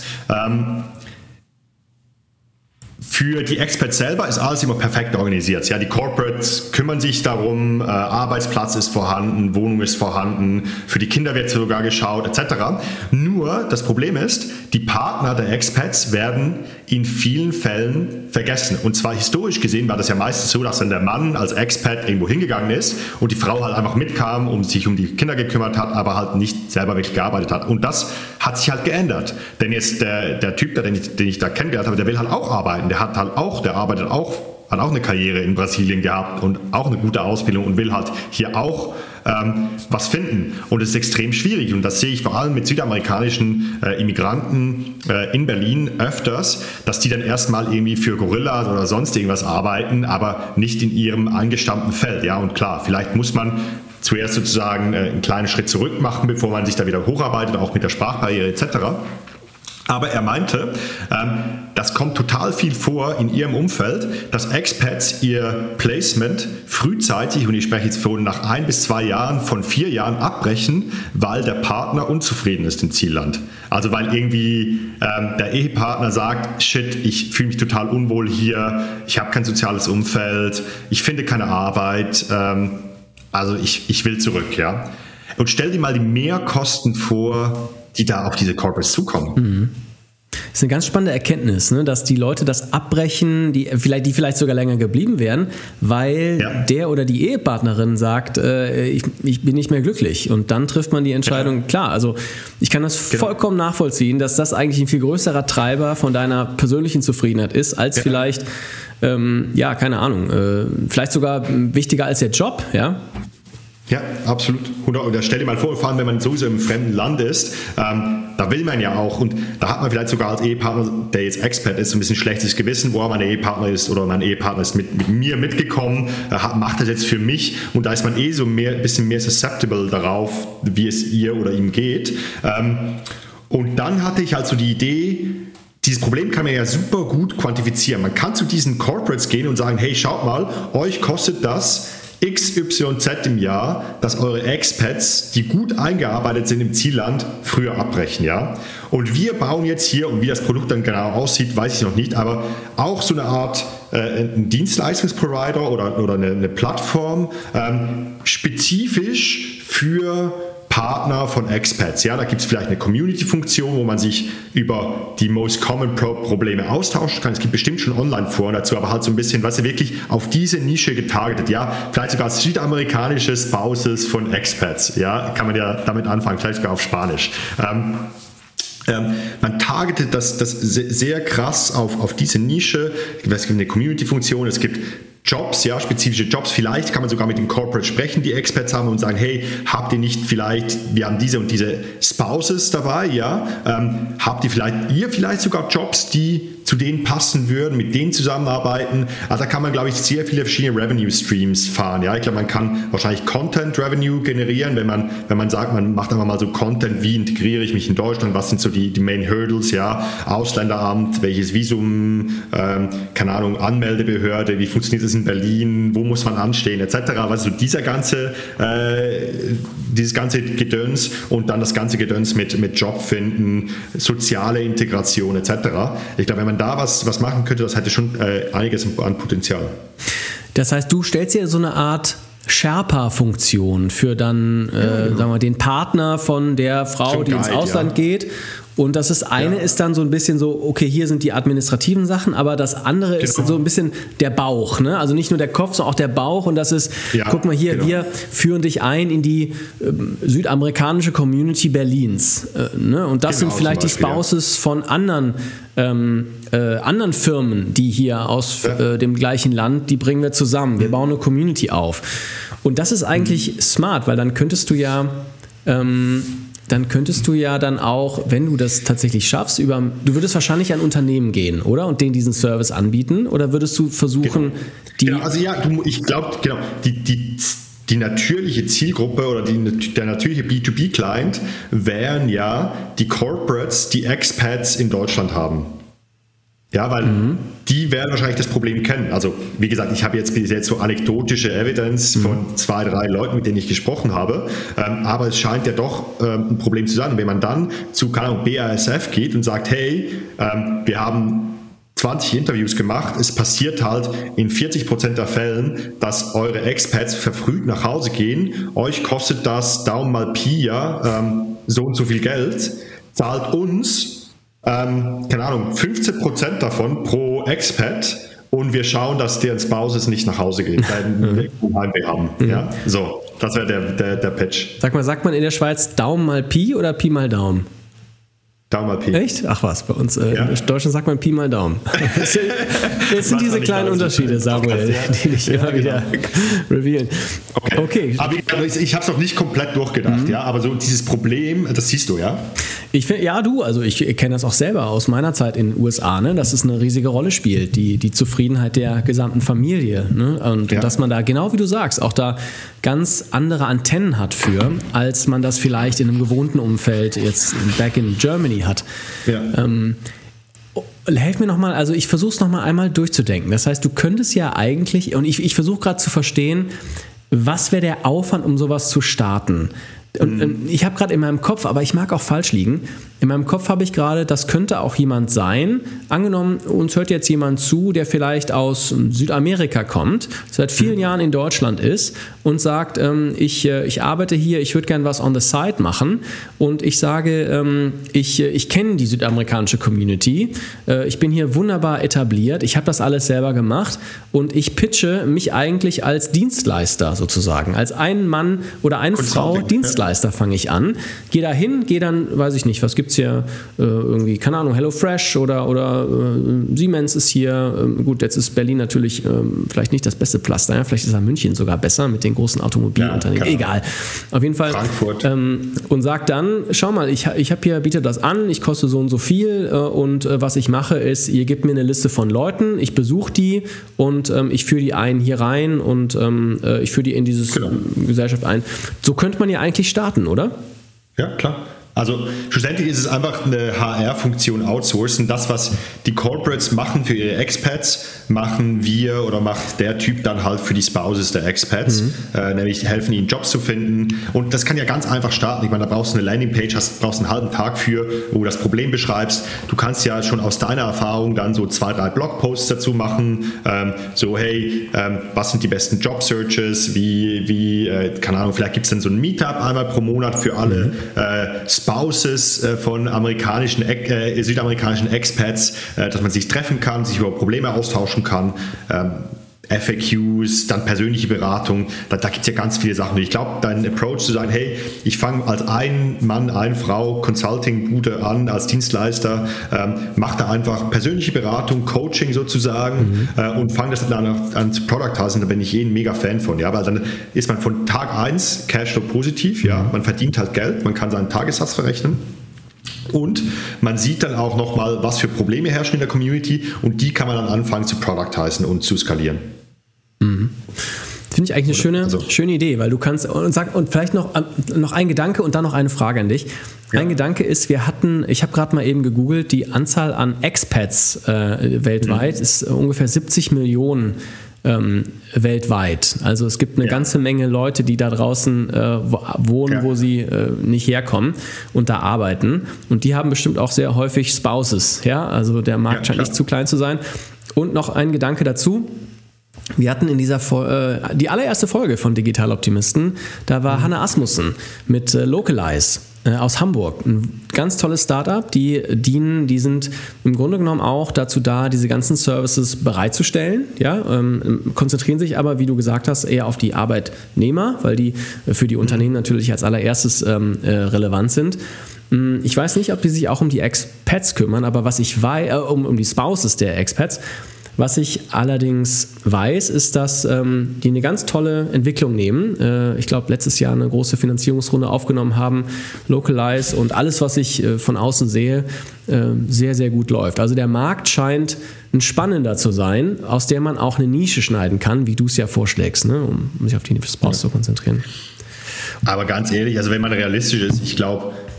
Für die Expats selber ist alles immer perfekt organisiert. Ja, die Corporates kümmern sich darum, Arbeitsplatz ist vorhanden, Wohnung ist vorhanden, für die Kinder wird sogar geschaut, etc. Nur das Problem ist, die Partner der Expats werden in vielen Fällen vergessen. Und zwar historisch gesehen war das ja meistens so, dass dann der Mann als Expat irgendwo hingegangen ist und die Frau halt einfach mitkam und sich um die Kinder gekümmert hat, aber halt nicht selber wirklich gearbeitet hat. Und das hat sich halt geändert. Denn jetzt der Typ, den ich da kennengelernt habe, der will halt auch arbeiten. Der arbeitet auch, hat auch eine Karriere in Brasilien gehabt und auch eine gute Ausbildung und will halt hier auch was finden. Und es ist extrem schwierig. Und das sehe ich vor allem mit südamerikanischen Immigranten in Berlin öfters, dass die dann erstmal irgendwie für Gorillas oder sonst irgendwas arbeiten, aber nicht in ihrem angestammten Feld. Ja, und klar, vielleicht muss man zuerst sozusagen einen kleinen Schritt zurück machen, bevor man sich da wieder hocharbeitet, auch mit der Sprachbarriere etc. Aber er meinte, das kommt total viel vor in ihrem Umfeld, dass Expats ihr Placement frühzeitig, und ich spreche jetzt von nach 1 bis 2 Jahren, von 4 Jahren abbrechen, weil der Partner unzufrieden ist im Zielland. Also weil irgendwie der Ehepartner sagt, shit, ich fühle mich total unwohl hier, ich habe kein soziales Umfeld, ich finde keine Arbeit, also ich will zurück, ja. Und stell dir mal die Mehrkosten vor, die da auf diese Corporates zukommen. Das ist eine ganz spannende Erkenntnis, ne? Dass die Leute das abbrechen, die vielleicht sogar länger geblieben wären, weil der oder die Ehepartnerin sagt, ich bin nicht mehr glücklich. Und dann trifft man die Entscheidung, klar, also ich kann das vollkommen nachvollziehen, dass das eigentlich ein viel größerer Treiber von deiner persönlichen Zufriedenheit ist, als vielleicht, keine Ahnung, vielleicht sogar wichtiger als der Job, ja? Ja, absolut. Oder stell dir mal vor, vor allem wenn man sowieso im fremden Land ist, da will man ja auch, und da hat man vielleicht sogar als Ehepartner, der jetzt Expat ist, ein bisschen schlechtes Gewissen, wo mein Ehepartner ist oder mein Ehepartner ist mit mir mitgekommen, macht das jetzt für mich, und da ist man so ein bisschen mehr susceptible darauf, wie es ihr oder ihm geht. Und dann hatte ich halt so die Idee, dieses Problem kann man ja super gut quantifizieren. Man kann zu diesen Corporates gehen und sagen, hey, schaut mal, euch kostet das XYZ im Jahr, dass eure Expats, die gut eingearbeitet sind im Zielland, früher abbrechen, ja. Und wir bauen jetzt hier, und wie das Produkt dann genau aussieht, weiß ich noch nicht, aber auch so eine Art ein Dienstleistungsprovider oder eine Plattform, spezifisch für Partner von Expats. Ja, da gibt es vielleicht eine Community-Funktion, wo man sich über die most common Probleme austauschen kann. Es gibt bestimmt schon Online-Foren dazu, aber halt so ein bisschen, was wirklich auf diese Nische getargetet. Ja, vielleicht sogar südamerikanische Spouses von Expats. Ja, kann man ja damit anfangen, vielleicht sogar auf Spanisch. Man targetet das sehr krass auf diese Nische. Es gibt eine Community-Funktion, es gibt Jobs, ja, spezifische Jobs. Vielleicht kann man sogar mit den Corporates sprechen, die Experts haben, und sagen, hey, habt ihr nicht vielleicht, wir haben diese und diese Spouses dabei, ja, habt ihr vielleicht sogar Jobs, die zu denen passen würden, mit denen zusammenarbeiten. Also da kann man, glaube ich, sehr viele verschiedene Revenue Streams fahren. Ja, ich glaube, man kann wahrscheinlich Content Revenue generieren, wenn man sagt, man macht einfach mal so Content, wie integriere ich mich in Deutschland, was sind so die Main Hurdles, ja, Ausländeramt, welches Visum, keine Ahnung, Anmeldebehörde, wie funktioniert das in Berlin, wo muss man anstehen, etc. Also dieses ganze Gedöns, und dann das ganze Gedöns mit Job finden, soziale Integration, etc. Ich glaube, wenn man da was machen könnte, das hätte schon einiges an Potenzial. Das heißt, du stellst dir so eine Art Sherpa-Funktion für dann sagen wir mal, den Partner von der Frau, die ins Ausland geht. Und das ist ist dann so ein bisschen so, okay, hier sind die administrativen Sachen, aber das andere ist so ein bisschen der Bauch, ne? Also nicht nur der Kopf, sondern auch der Bauch, und das ist, guck mal hier, wir führen dich ein in die südamerikanische Community Berlins, ne? Und das sind vielleicht die Spouses von anderen Firmen, die hier aus dem gleichen Land, die bringen wir zusammen, wir bauen eine Community auf. Und das ist eigentlich smart, weil dann könntest du ja dann auch, wenn du das tatsächlich schaffst, du würdest wahrscheinlich an Unternehmen gehen, oder? Und denen diesen Service anbieten? Oder würdest du versuchen, ich glaube, die natürliche Zielgruppe oder der natürliche B2B-Client wären ja die Corporates, die Expats in Deutschland haben. Ja, weil die werden wahrscheinlich das Problem kennen. Also wie gesagt, ich habe jetzt so anekdotische Evidence von 2, 3 Leuten, mit denen ich gesprochen habe, aber es scheint ja doch ein Problem zu sein. Und wenn man dann zu BASF geht und sagt, hey, wir haben 20 Interviews gemacht, es passiert halt in 40% der Fällen, dass eure Expats verfrüht nach Hause gehen, euch kostet das Daumen mal Pi, ja, so und so viel Geld, zahlt uns keine Ahnung, 15% davon pro Expat und wir schauen, dass deren Spouses nicht nach Hause gehen, weil wir Heimweh haben. Ja? So, das wäre der Pitch. Sag mal, sagt man in der Schweiz Daumen mal Pi oder Pi mal Daumen? Daumen mal Pi. Echt? Ach was, bei uns in Deutschland sagt man Pi mal Daumen. Es sind diese kleinen Unterschiede, Samuel, die ich immer wieder revealen. Okay. Aber ich habe es noch nicht komplett durchgedacht, ja, aber so dieses Problem, das siehst du, ja? Ich kenne das auch selber aus meiner Zeit in den USA, ne, dass es eine riesige Rolle spielt, die Zufriedenheit der gesamten Familie. Ne? Und dass man da, genau wie du sagst, auch da ganz andere Antennen hat für, als man das vielleicht in einem gewohnten Umfeld jetzt back in Germany hat. Ja. Helf mir nochmal, also ich versuche es nochmal einmal durchzudenken. Das heißt, du könntest ja eigentlich, und ich versuche gerade zu verstehen, was wäre der Aufwand, um sowas zu starten? Und ich habe gerade in meinem Kopf, aber ich mag auch falsch liegen, in meinem Kopf habe ich gerade, das könnte auch jemand sein, angenommen, uns hört jetzt jemand zu, der vielleicht aus Südamerika kommt, seit vielen Jahren in Deutschland ist und sagt, ich arbeite hier, ich würde gerne was on the side machen und ich sage, ich kenne die südamerikanische Community, ich bin hier wunderbar etabliert, ich habe das alles selber gemacht und ich pitche mich eigentlich als Dienstleister sozusagen, als ein Mann oder eine Frau Dienstleister fange ich an, gehe da hin, gehe dann, weiß ich nicht, was gibt es hier irgendwie, keine Ahnung, HelloFresh oder Siemens ist hier, gut, jetzt ist Berlin natürlich vielleicht nicht das beste Pflaster, ja? Vielleicht ist ja München sogar besser mit den großen Automobilunternehmen, egal. Auf jeden Fall. Frankfurt. Und sagt dann, schau mal, ich habe hier, biete das an, ich koste so und so viel und was ich mache ist, ihr gebt mir eine Liste von Leuten, ich besuche die und ich führe die ein hier rein und ich führe die in diese Gesellschaft ein. So könnte man ja eigentlich starten, oder? Ja, klar. Also schlussendlich ist es einfach eine HR-Funktion outsourcen. Das, was die Corporates machen für ihre Expats, machen wir oder macht der Typ dann halt für die Spouses der Expats. Nämlich helfen ihnen Jobs zu finden. Und das kann ja ganz einfach starten. Ich meine, da brauchst du eine Landingpage, brauchst einen halben Tag für, wo du das Problem beschreibst. Du kannst ja schon aus deiner Erfahrung dann so 2, 3 Blogposts dazu machen. Was sind die besten Job-Searches? Keine Ahnung, vielleicht gibt es dann so ein Meetup einmal pro Monat für alle Spouses von südamerikanischen Expats, dass man sich treffen kann, sich über Probleme austauschen kann, FAQs, dann persönliche Beratung, da gibt es ja ganz viele Sachen. Und ich glaube, dein Approach zu sagen, hey, ich fange als ein Mann, eine Frau Consulting-Bude an, als Dienstleister, mache da einfach persönliche Beratung, Coaching sozusagen und fange das dann an zu productizen, da bin ich ein mega Fan von, ja, weil dann ist man von Tag 1 Cashflow positiv, ja, man verdient halt Geld, man kann seinen Tagessatz verrechnen. Und man sieht dann auch nochmal, was für Probleme herrschen in der Community und die kann man dann anfangen zu productizen und zu skalieren. Finde ich eigentlich eine schöne Idee, weil du kannst, und vielleicht noch ein Gedanke und dann noch eine Frage an dich. Ja. Ein Gedanke ist, ich habe gerade mal eben gegoogelt, die Anzahl an Expats weltweit ist ungefähr 70 Millionen weltweit. Also es gibt eine ganze Menge Leute, die da draußen wohnen, wo sie nicht herkommen und da arbeiten. Und die haben bestimmt auch sehr häufig Spouses. Ja? Also der Markt scheint nicht zu klein zu sein. Und noch ein Gedanke dazu. Wir hatten in dieser die allererste Folge von Digital Optimisten, da war Hanne Asmussen mit Localize aus Hamburg. Ein ganz tolles Startup, die sind im Grunde genommen auch dazu da, diese ganzen Services bereitzustellen, ja, konzentrieren sich aber, wie du gesagt hast, eher auf die Arbeitnehmer, weil die für die Unternehmen natürlich als allererstes relevant sind. Ich weiß nicht, ob die sich auch um die Expats kümmern, aber was ich weiß, um die Spouses der Expats. Was ich allerdings weiß, ist, dass die eine ganz tolle Entwicklung nehmen. Ich glaube, letztes Jahr eine große Finanzierungsrunde aufgenommen haben, Localize und alles, was ich von außen sehe, sehr, sehr gut läuft. Also der Markt scheint ein spannender zu sein, aus der man auch eine Nische schneiden kann, wie du es ja vorschlägst, ne, um sich auf die Spouse zu konzentrieren. Aber ganz ehrlich, also wenn man realistisch ist, ich glaube,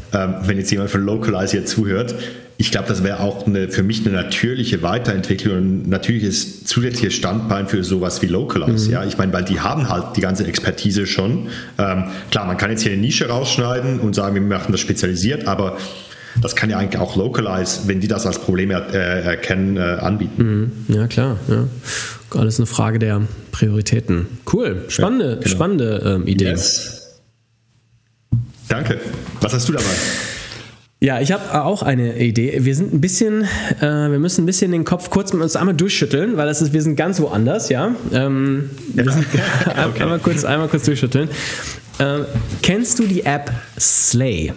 wenn jetzt jemand von Localize hier zuhört, ich glaube, das wäre auch für mich eine natürliche Weiterentwicklung, ein natürliches zusätzliches Standbein für sowas wie Localize. Ja? Ich meine, weil die haben halt die ganze Expertise schon. Klar, man kann jetzt hier eine Nische rausschneiden und sagen, wir machen das spezialisiert, aber das kann ja eigentlich auch Localize, wenn die das als Problem erkennen, anbieten. Ja, klar. Ja. Alles eine Frage der Prioritäten. Cool, spannende Idee. Yes. Danke. Was hast du dabei? Ja, ich habe auch eine Idee. Wir müssen ein bisschen den Kopf kurz mit uns einmal durchschütteln, weil wir sind ganz woanders, ja. Okay. einmal kurz durchschütteln. Kennst du die App Slay?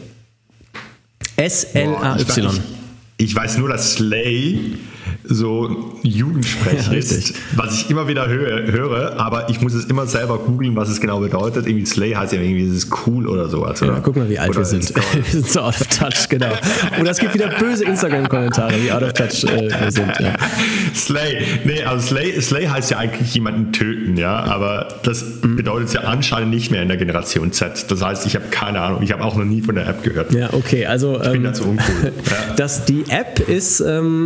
S-L-A-Y. Ich weiß nur, dass Slay so Jugendsprech ist, was ich immer wieder höre, aber ich muss es immer selber googeln, was es genau bedeutet. Irgendwie Slay heißt ja irgendwie, es ist cool oder so. Also, ja, guck mal, wie alt wir sind. Wir sind so out of touch, genau. Oder es gibt wieder böse Instagram-Kommentare, wie out of touch wir sind. Ja. Slay heißt ja eigentlich jemanden töten, ja, aber das bedeutet es ja anscheinend nicht mehr in der Generation Z. Das heißt, ich habe keine Ahnung, ich habe auch noch nie von der App gehört. Ja, okay, also ich bin dazu uncool. Ja. Die App ist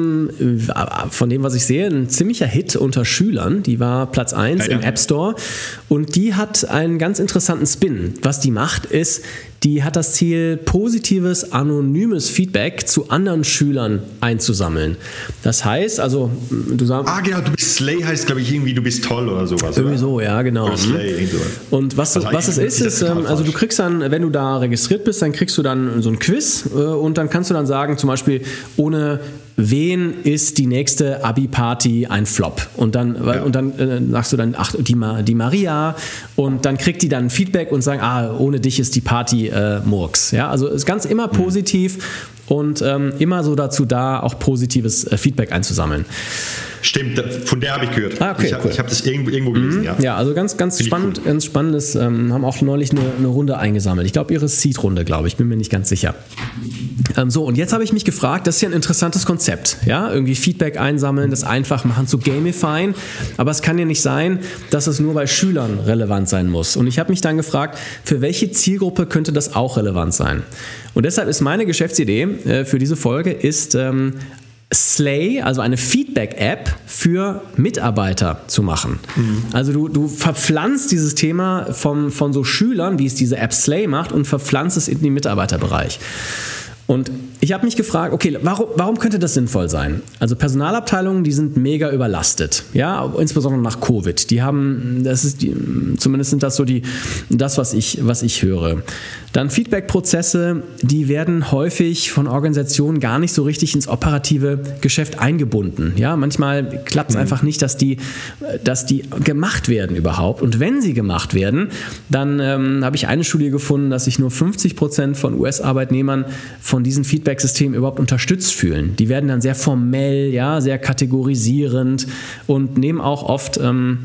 von dem, was ich sehe, ein ziemlicher Hit unter Schülern. Die war Platz 1 im App Store und die hat einen ganz interessanten Spin. Was die macht, ist, die hat das Ziel, positives, anonymes Feedback zu anderen Schülern einzusammeln. Das heißt, also du sagst... genau, du bist Slay heißt, glaube ich, irgendwie, du bist toll oder sowas. Irgendwie so, ja, genau. Oder Slay, und was es ist, also du kriegst dann, wenn du da registriert bist, dann kriegst du dann so ein Quiz und dann kannst du dann sagen, zum Beispiel, ohne wen ist die nächste Abi-Party ein Flop? Und dann sagst du dann, ach, die Maria, und dann kriegt die dann Feedback und sagen, ohne dich ist die Party Murks. Ja, also ist ganz immer positiv und immer so dazu da, auch positives Feedback einzusammeln. Stimmt, von der habe ich gehört. Okay, ich habe das irgendwo gelesen, ja. Ja, also ganz spannend, cool. Ganz spannendes, haben auch neulich eine Runde eingesammelt. Ich glaube, ihre Seed-Runde, bin mir nicht ganz sicher. Und jetzt habe ich mich gefragt, das ist ja ein interessantes Konzept, ja, irgendwie Feedback einsammeln, das einfach machen, zu gamifyen, aber es kann ja nicht sein, dass es nur bei Schülern relevant sein muss. Und ich habe mich dann gefragt, für welche Zielgruppe könnte das auch relevant sein? Und deshalb ist meine Geschäftsidee für diese Folge ist, Slay, also eine Feedback-App für Mitarbeiter zu machen. Also du verpflanzt dieses Thema von so Schülern, wie es diese App Slay macht, und verpflanzt es in den Mitarbeiterbereich. Und ich habe mich gefragt, okay, warum könnte das sinnvoll sein? Also Personalabteilungen, die sind mega überlastet, ja, insbesondere nach Covid. Zumindest sind das so das, was ich höre. Dann Feedback-Prozesse, die werden häufig von Organisationen gar nicht so richtig ins operative Geschäft eingebunden. Ja, manchmal klappt es einfach nicht, dass die gemacht werden überhaupt. Und wenn sie gemacht werden, dann habe ich eine Studie gefunden, dass sich nur 50% von US-Arbeitnehmern von diesen Feedback-Systemen überhaupt unterstützt fühlen. Die werden dann sehr formell, ja, sehr kategorisierend und nehmen auch oft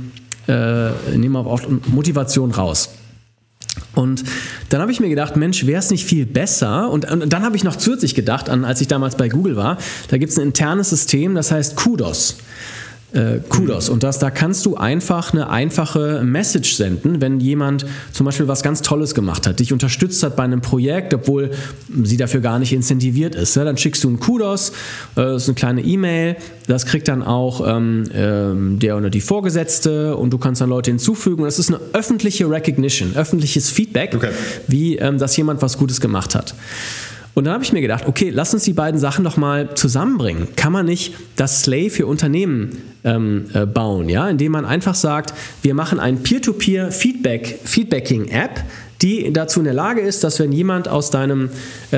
Motivation raus. Und dann habe ich mir gedacht, Mensch, wäre es nicht viel besser? Und dann habe ich noch zusätzlich gedacht, als ich damals bei Google war, da gibt es ein internes System, das heißt Kudos. Und da kannst du einfach eine einfache Message senden, wenn jemand zum Beispiel was ganz Tolles gemacht hat, dich unterstützt hat bei einem Projekt, obwohl sie dafür gar nicht incentiviert ist. Ja, dann schickst du einen Kudos, das ist eine kleine E-Mail, das kriegt dann auch der oder die Vorgesetzte und du kannst dann Leute hinzufügen. Und das ist eine öffentliche Recognition, öffentliches Feedback, wie dass jemand was Gutes gemacht hat. Und dann habe ich mir gedacht, okay, lass uns die beiden Sachen doch mal zusammenbringen. Kann man nicht das Slay für Unternehmen bauen, ja? Indem man einfach sagt, wir machen ein Peer-to-Peer-Feedbacking-App, die dazu in der Lage ist, dass wenn jemand aus deinem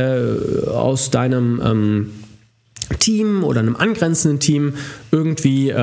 Team oder einem angrenzenden Team irgendwie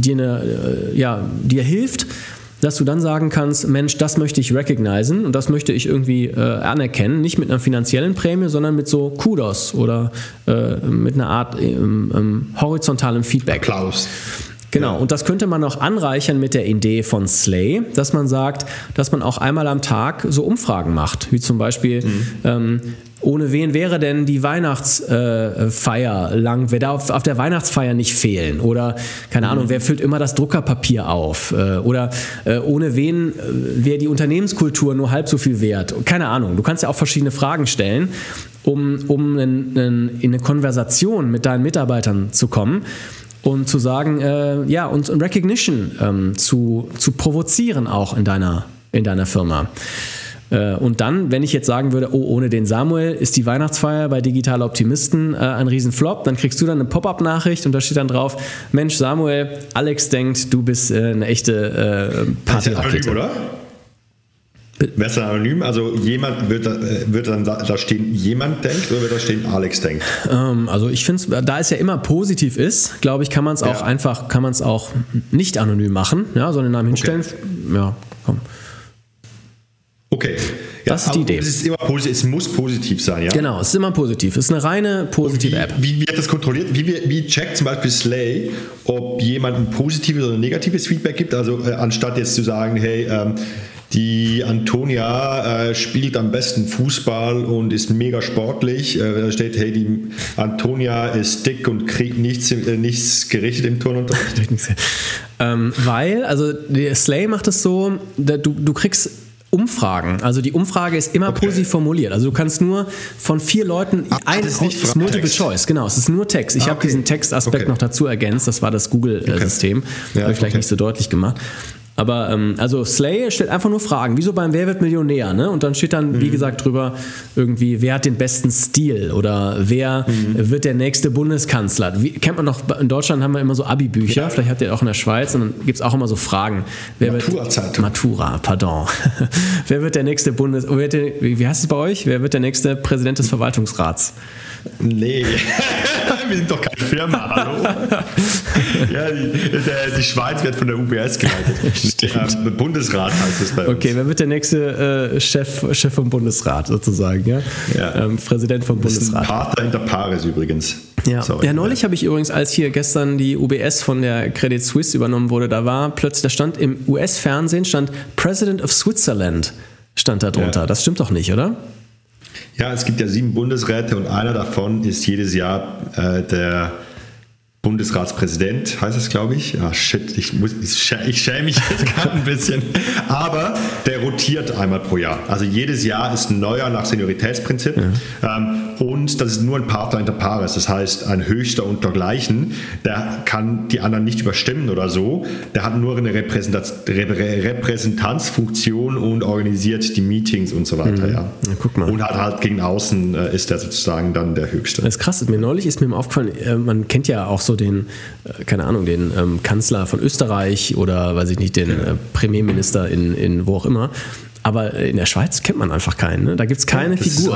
dir hilft, dass du dann sagen kannst, Mensch, das möchte ich recognizen und das möchte ich irgendwie anerkennen, nicht mit einer finanziellen Prämie, sondern mit so Kudos oder mit einer Art horizontalem Feedback. Applaus. Genau, und das könnte man noch anreichern mit der Idee von Slay, dass man sagt, dass man auch einmal am Tag so Umfragen macht, wie zum Beispiel ohne wen wäre denn die Weihnachtsfeier lang? Wer darf auf der Weihnachtsfeier nicht fehlen? Oder, keine Ahnung, wer füllt immer das Druckerpapier auf? Oder ohne wen wäre die Unternehmenskultur nur halb so viel wert? Keine Ahnung, du kannst ja auch verschiedene Fragen stellen. um in eine Konversation mit deinen Mitarbeitern zu kommen und zu sagen, und Recognition zu provozieren auch in deiner Firma. Und dann, wenn ich jetzt sagen würde, ohne den Samuel ist die Weihnachtsfeier bei Digitale Optimisten ein Riesenflop, dann kriegst du dann eine Pop-up-Nachricht und da steht dann drauf, Mensch Samuel, Alex denkt, du bist eine echte Partyrakete. Oder? Wäre es dann anonym? Also jemand wird dann da stehen, jemand denkt, oder wird da stehen, Alex denkt? Also ich finde, da es ja immer positiv ist, glaube ich, kann man es auch nicht anonym machen, ja, sondern den Namen hinstellen. Okay. Ja, komm. Okay. Das ist die Idee. Es muss positiv sein, ja? Genau, es ist immer positiv. Es ist eine reine positive App. Wie wird das kontrolliert? Wie checkt zum Beispiel Slay, ob jemand ein positives oder negatives Feedback gibt? Also anstatt jetzt zu sagen, hey, die Antonia spielt am besten Fußball und ist mega sportlich. Da steht, hey, die Antonia ist dick und kriegt nichts gerichtet im Turnunterricht. Weil, also der Slay macht es so, du kriegst Umfragen. Also die Umfrage ist immer positiv formuliert. Also du kannst nur von 4 Leuten das ist nicht Multiple Choice, genau. Es ist nur Text. Ich habe diesen Textaspekt noch dazu ergänzt. Das war das Google-System. Habe ich vielleicht nicht so deutlich gemacht. Aber also Slay stellt einfach nur Fragen, wie so beim Wer wird Millionär, ne? Und dann steht dann, wie gesagt, drüber irgendwie, wer hat den besten Stil oder wer wird der nächste Bundeskanzler. Kennt man noch, in Deutschland haben wir immer so Abi-Bücher, vielleicht habt ihr auch in der Schweiz, und dann gibt es auch immer so Fragen. Matura, pardon. Wer wird der nächste wie heißt es bei euch? Wer wird der nächste Präsident des Verwaltungsrats? Nee, wir sind doch keine Firma, hallo? Ja, die Schweiz wird von der UBS geleitet. Bundesrat heißt es bei uns. Okay, wer wird der nächste Chef vom Bundesrat sozusagen? Ja? Präsident vom Bundesrat. Partner inter pares übrigens. Ja. Neulich habe ich übrigens, als hier gestern die UBS von der Credit Suisse übernommen wurde, da stand im US-Fernsehen, President of Switzerland, stand da drunter. Ja. Das stimmt doch nicht, oder? Ja, es gibt ja 7 Bundesräte und einer davon ist jedes Jahr der Bundesratspräsident, heißt es, glaube ich. Ah, shit, ich schäme mich jetzt gerade ein bisschen. Aber der rotiert einmal pro Jahr. Also jedes Jahr ist ein neuer nach Senioritätsprinzip. Und das ist nur ein Partner inter pares. Das heißt, ein Höchster untergleichen, der kann die anderen nicht überstimmen oder so. Der hat nur eine Repräsentanzfunktion und organisiert die Meetings und so weiter. Ja, guck mal. Und hat halt gegen außen ist der sozusagen dann der Höchste. Das ist krass. Neulich ist mir aufgefallen, man kennt ja auch so den Kanzler von Österreich oder, weiß ich nicht, den Premierminister in wo auch immer. Aber in der Schweiz kennt man einfach keinen. Ne? Da gibt es keine Figur.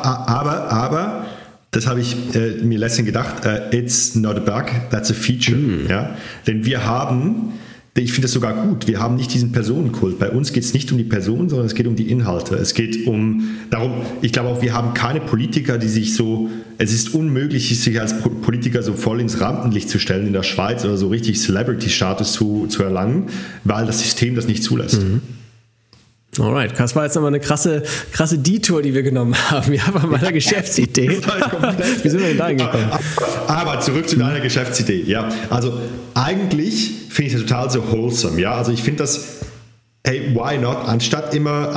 Aber das habe ich mir letztens gedacht, it's not a bug, that's a feature. Ja? Denn ich finde das sogar gut, wir haben nicht diesen Personenkult. Bei uns geht es nicht um die Person, sondern es geht um die Inhalte. Es geht darum, ich glaube auch, wir haben keine Politiker, die sich es ist unmöglich, sich als Politiker so voll ins Rampenlicht zu stellen in der Schweiz oder so richtig Celebrity-Status zu erlangen, weil das System das nicht zulässt. Alright, das war jetzt nochmal eine krasse Detour, die wir genommen haben. Wir haben an meiner Geschäftsidee. Wie sind wir denn da hingekommen? Aber zurück zu deiner Geschäftsidee. Ja, also eigentlich finde ich das total so wholesome. Ja, also ich finde das, hey, why not? Anstatt immer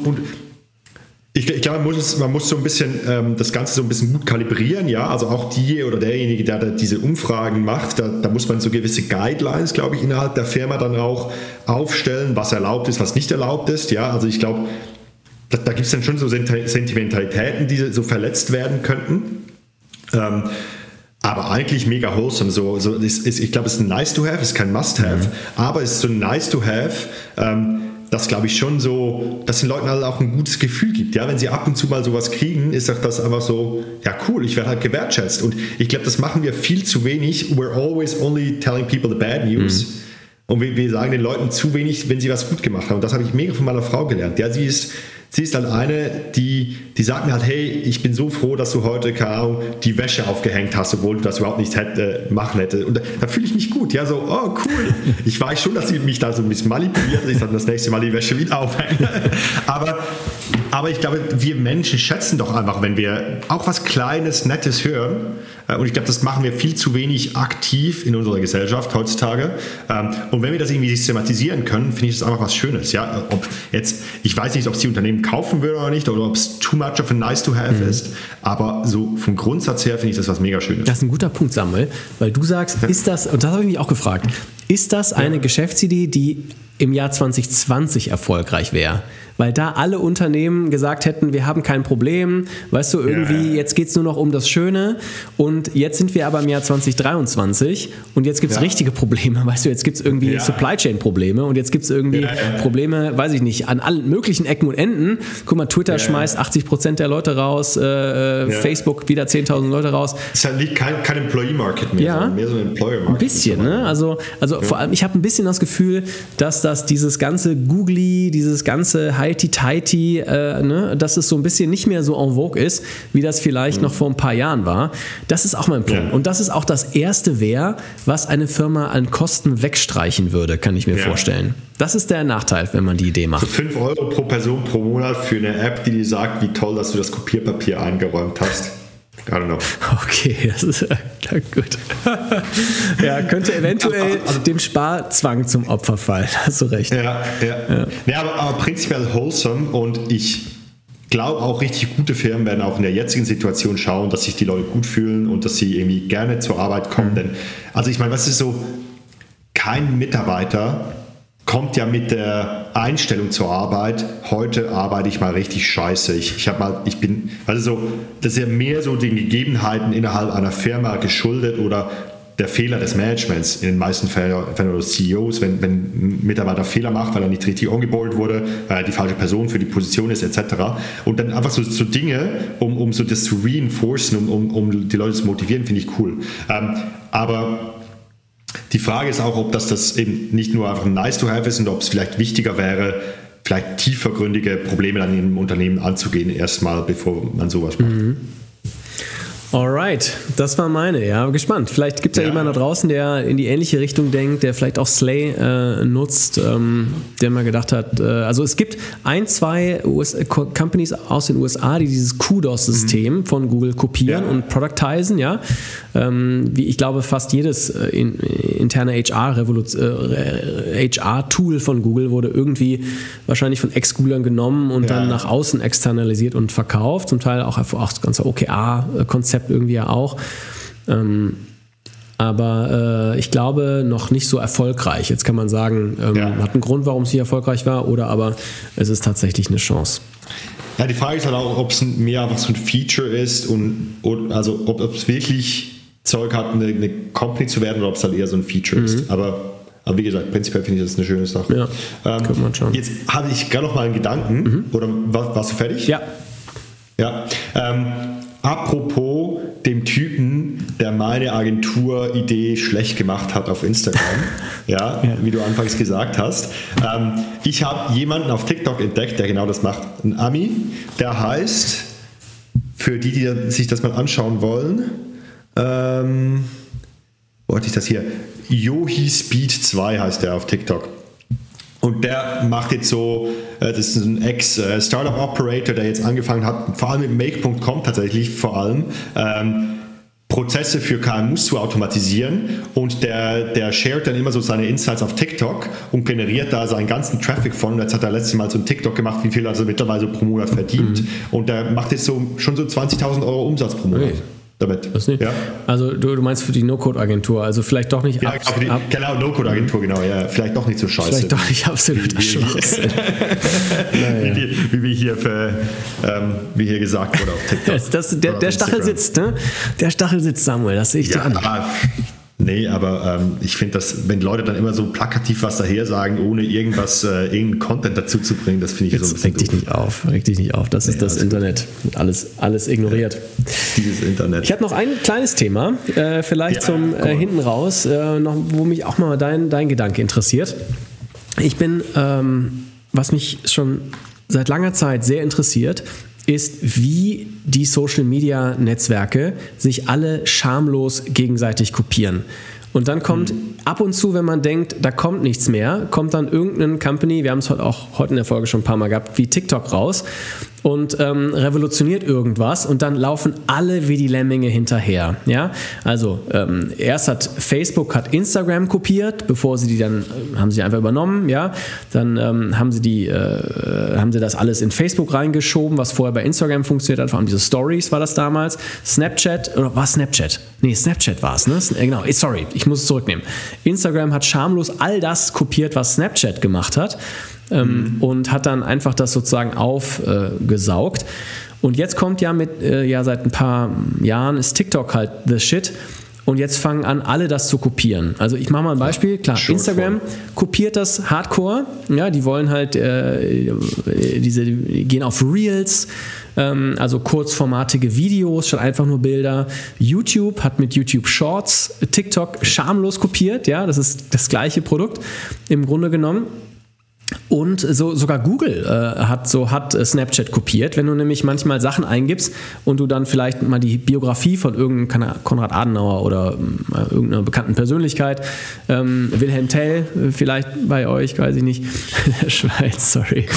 ich glaube, man muss so ein bisschen das Ganze so ein bisschen gut kalibrieren, ja, also auch die oder derjenige, der diese Umfragen macht, da muss man so gewisse Guidelines, glaube ich, innerhalb der Firma dann auch aufstellen, was erlaubt ist, was nicht erlaubt ist, ja, also ich glaube, da gibt es dann schon so Sentimentalitäten, die so verletzt werden könnten, aber eigentlich mega wholesome, ich glaube, es ist ein nice to have, es ist kein must have, aber es ist so nice to have, das glaube ich schon so, dass den Leuten halt auch ein gutes Gefühl gibt. Ja? Wenn sie ab und zu mal sowas kriegen, ist doch das einfach so, ja cool, ich werde halt gewertschätzt. Und ich glaube, das machen wir viel zu wenig. We're always only telling people the bad news. Und wir sagen den Leuten zu wenig, wenn sie was gut gemacht haben. Und das habe ich mega von meiner Frau gelernt. Ja, sie ist halt eine, die sagt mir halt, hey, ich bin so froh, dass du heute, keine Ahnung, die Wäsche aufgehängt hast, obwohl du das überhaupt nicht machen hätte. Und da fühle ich mich gut. Ja, so, oh cool. Ich weiß schon, dass sie mich da so ein bisschen manipuliert, dass ich dann das nächste Mal die Wäsche wieder aufhänge. Aber aber ich glaube, wir Menschen schätzen doch einfach, wenn wir auch was Kleines, Nettes hören. Und ich glaube, das machen wir viel zu wenig aktiv in unserer Gesellschaft heutzutage. Und wenn wir das irgendwie systematisieren können, finde ich das einfach was Schönes. Ja? Ob jetzt, ich weiß nicht, ob es die Unternehmen kaufen würden oder nicht, oder ob es too much of a nice to have ist. Aber so vom Grundsatz her finde ich das was mega Schönes. Das ist ein guter Punkt, Samuel, weil du sagst, ist das, und das habe ich mich auch gefragt, ist das eine Geschäftsidee, die im Jahr 2020 erfolgreich wäre? Weil da alle Unternehmen gesagt hätten, wir haben kein Problem, weißt du, irgendwie, jetzt geht es nur noch um das Schöne und jetzt sind wir aber im Jahr 2023 und jetzt gibt es richtige Probleme, weißt du, jetzt gibt es irgendwie Supply Chain Probleme und jetzt gibt es irgendwie Probleme, weiß ich nicht, an allen möglichen Ecken und Enden. Guck mal, Twitter schmeißt 80% der Leute raus, Facebook wieder 10.000 Leute raus. Es ist halt kein Employee-Market mehr, sondern mehr so ein Employer-Market. Ein bisschen, ne? Also vor allem, ich habe ein bisschen das Gefühl, dass das dieses ganze Googly, dieses ganze Heiti-Teiti, dass es so ein bisschen nicht mehr so en vogue ist, wie das vielleicht noch vor ein paar Jahren war. Das ist auch mein Punkt. Und das ist auch das erste wäre, was eine Firma an Kosten wegstreichen würde, kann ich mir vorstellen. Das ist der Nachteil, wenn man die Idee macht. So 5 Euro pro Person pro Monat für eine App, die dir sagt, wie toll, dass du das Kopierpapier eingeräumt hast. I don't know. Okay, das ist gut. Ja, könnte eventuell dem Sparzwang zum Opfer fallen. Hast du recht. Ja, aber prinzipiell wholesome und ich glaube auch richtig gute Firmen werden auch in der jetzigen Situation schauen, dass sich die Leute gut fühlen und dass sie irgendwie gerne zur Arbeit kommen. Denn, also ich meine, was ist so, kein Mitarbeiter kommt ja mit der Einstellung zur Arbeit, heute arbeite ich mal richtig scheiße. Das ist ja mehr so den Gegebenheiten innerhalb einer Firma geschuldet oder der Fehler des Managements in den meisten Fällen oder CEOs, wenn ein Mitarbeiter Fehler macht, weil er nicht richtig ongeboardet wurde, weil er die falsche Person für die Position ist, etc. Und dann einfach so Dinge, um so das zu reinforcen, um die Leute zu motivieren, finde ich cool. Aber die Frage ist auch, ob das eben nicht nur einfach ein nice to have ist und ob es vielleicht wichtiger wäre, vielleicht tiefergründige Probleme dann im Unternehmen anzugehen, erstmal, bevor man sowas macht. Alright, das war meine, ja, gespannt. Vielleicht gibt es ja jemanden da draußen, der in die ähnliche Richtung denkt, der vielleicht auch Slay nutzt, der mal gedacht hat, also es gibt 2 Companies aus den USA, die dieses Kudos-System von Google kopieren und productisen, wie ich glaube fast jedes interne HR-Tool von Google wurde irgendwie wahrscheinlich von Ex-Googlern genommen und dann nach außen externalisiert und verkauft, zum Teil auch das ganze OKR-Konzept irgendwie ja auch. Aber ich glaube noch nicht so erfolgreich. Jetzt kann man sagen, hat einen Grund, warum es hier erfolgreich war, oder aber es ist tatsächlich eine Chance. Ja, die Frage ist halt auch, ob es mehr einfach so ein Feature ist also ob es wirklich Zeug hat, eine Company zu werden oder ob es halt eher so ein Feature ist. Aber wie gesagt, prinzipiell finde ich das eine schöne Sache. Ja, könnte man schauen. Jetzt habe ich gerade noch mal einen Gedanken. Oder warst du fertig? Ja. Apropos dem Typen, der meine Agentur-Idee schlecht gemacht hat auf Instagram, wie du anfangs gesagt hast. Ich habe jemanden auf TikTok entdeckt, der genau das macht. Ein Ami, der heißt, für die sich das mal anschauen wollen, wo hatte ich das hier? Yohi Speed 2 heißt der auf TikTok. Und der macht jetzt so, das ist ein Ex-Startup-Operator, der jetzt angefangen hat, vor allem mit Make.com tatsächlich Prozesse für KMUs zu automatisieren, und der shared dann immer so seine Insights auf TikTok und generiert da seinen ganzen Traffic von. Jetzt hat er letztes Mal so ein TikTok gemacht, wie viel er mittlerweile pro Monat verdient, und der macht jetzt schon so 20.000 Euro Umsatz pro Monat. Damit. Also du meinst für die No-Code-Agentur, also vielleicht doch nicht genau, No-Code-Agentur, genau, vielleicht doch nicht so scheiße. Vielleicht doch nicht absoluter Schwachsinn. Wie wir hier gesagt wurde auf TikTok. Der Stachel sitzt, ne? Der Stachel sitzt, Samuel, das sehe ich dir an. Nee, aber ich finde, dass wenn Leute dann immer so plakativ was daher sagen, ohne irgendeinen Content dazu zu bringen, das finde ich so ein bisschen Reg dich nicht auf. Das ist das Internet. Alles ignoriert. Dieses Internet. Ich habe noch ein kleines Thema, vielleicht zum hinten raus, wo mich auch mal dein Gedanke interessiert. Ich bin, was mich schon seit langer Zeit sehr interessiert, ist, wie die Social-Media-Netzwerke sich alle schamlos gegenseitig kopieren. Und dann kommt ab und zu, wenn man denkt, da kommt nichts mehr, kommt dann irgendeine Company, wir haben es heute in der Folge schon ein paar Mal gehabt, wie TikTok raus, und revolutioniert irgendwas und dann laufen alle wie die Lemminge hinterher. Ja? Also erst hat Facebook Instagram kopiert, bevor sie die dann, haben sie einfach übernommen, ja? Dann haben sie das alles in Facebook reingeschoben, was vorher bei Instagram funktioniert hat, vor allem diese Stories war das damals. Snapchat, oder war Snapchat? Nee, Snapchat war es, ne? Genau, sorry, ich muss es zurücknehmen. Instagram hat schamlos all das kopiert, was Snapchat gemacht hat und hat dann einfach das sozusagen aufgesaugt. Und jetzt kommt seit ein paar Jahren ist TikTok halt the shit. Und jetzt fangen an, alle das zu kopieren. Also ich mache mal ein Beispiel. Klar, Instagram kopiert das Hardcore. Ja, die wollen halt, die gehen auf Reels, also kurzformatige Videos, statt einfach nur Bilder. YouTube hat mit YouTube Shorts TikTok schamlos kopiert. Ja, das ist das gleiche Produkt im Grunde genommen. Und sogar Google hat Snapchat kopiert, wenn du nämlich manchmal Sachen eingibst und du dann vielleicht mal die Biografie von irgendeinem Konrad Adenauer oder irgendeiner bekannten Persönlichkeit, Wilhelm Tell vielleicht bei euch, weiß ich nicht, der Schweiz, sorry.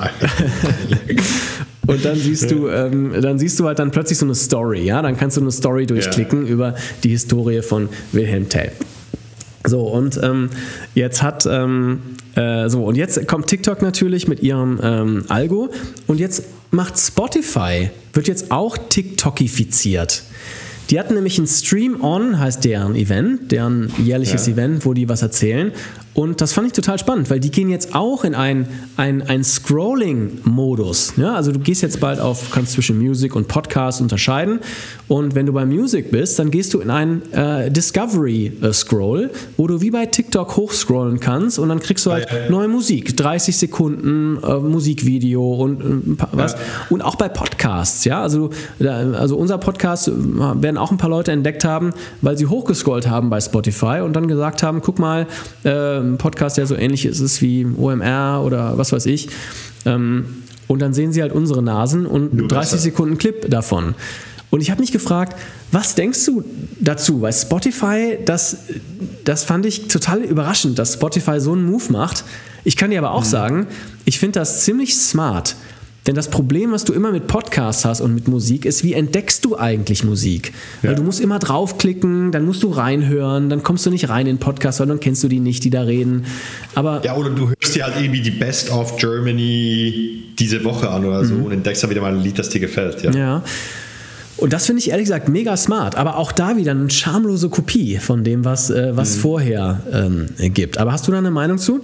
Und dann siehst du halt dann plötzlich so eine Story, ja, dann kannst du eine Story durchklicken über die Historie von Wilhelm Tell. So, und jetzt kommt TikTok natürlich mit ihrem Algo und jetzt macht Spotify, wird jetzt auch TikTokifiziert. Die hatten nämlich ein Stream On, heißt deren Event, deren jährliches Event, wo die was erzählen. Und das fand ich total spannend, weil die gehen jetzt auch in ein Scrolling-Modus. Ja, also du gehst jetzt bald kannst zwischen Music und Podcast unterscheiden. Und wenn du bei Music bist, dann gehst du in einen Discovery-Scroll, wo du wie bei TikTok hochscrollen kannst und dann kriegst du halt neue Musik, 30 Sekunden Musikvideo und was. Und auch bei Podcasts, ja, also unser Podcast werden auch ein paar Leute entdeckt haben, weil sie hochgescrollt haben bei Spotify und dann gesagt haben, guck mal, ein Podcast, der so ähnlich ist wie OMR oder was weiß ich. Und dann sehen sie halt unsere Nasen und 30 Sekunden Clip davon. Und ich habe mich gefragt, was denkst du dazu? Weil Spotify, das fand ich total überraschend, dass Spotify so einen Move macht. Ich kann dir aber auch sagen, ich finde das ziemlich smart. Denn das Problem, was du immer mit Podcasts hast und mit Musik, ist, wie entdeckst du eigentlich Musik? Ja. Weil du musst immer draufklicken, dann musst du reinhören, dann kommst du nicht rein in den Podcast, weil dann kennst du die nicht, die da reden. Aber ja, oder du hörst dir halt irgendwie die Best of Germany diese Woche an oder so und entdeckst dann wieder mal ein Lied, das dir gefällt. Ja. Und das finde ich ehrlich gesagt mega smart, aber auch da wieder eine schamlose Kopie von dem, was vorher gibt. Aber hast du da eine Meinung zu?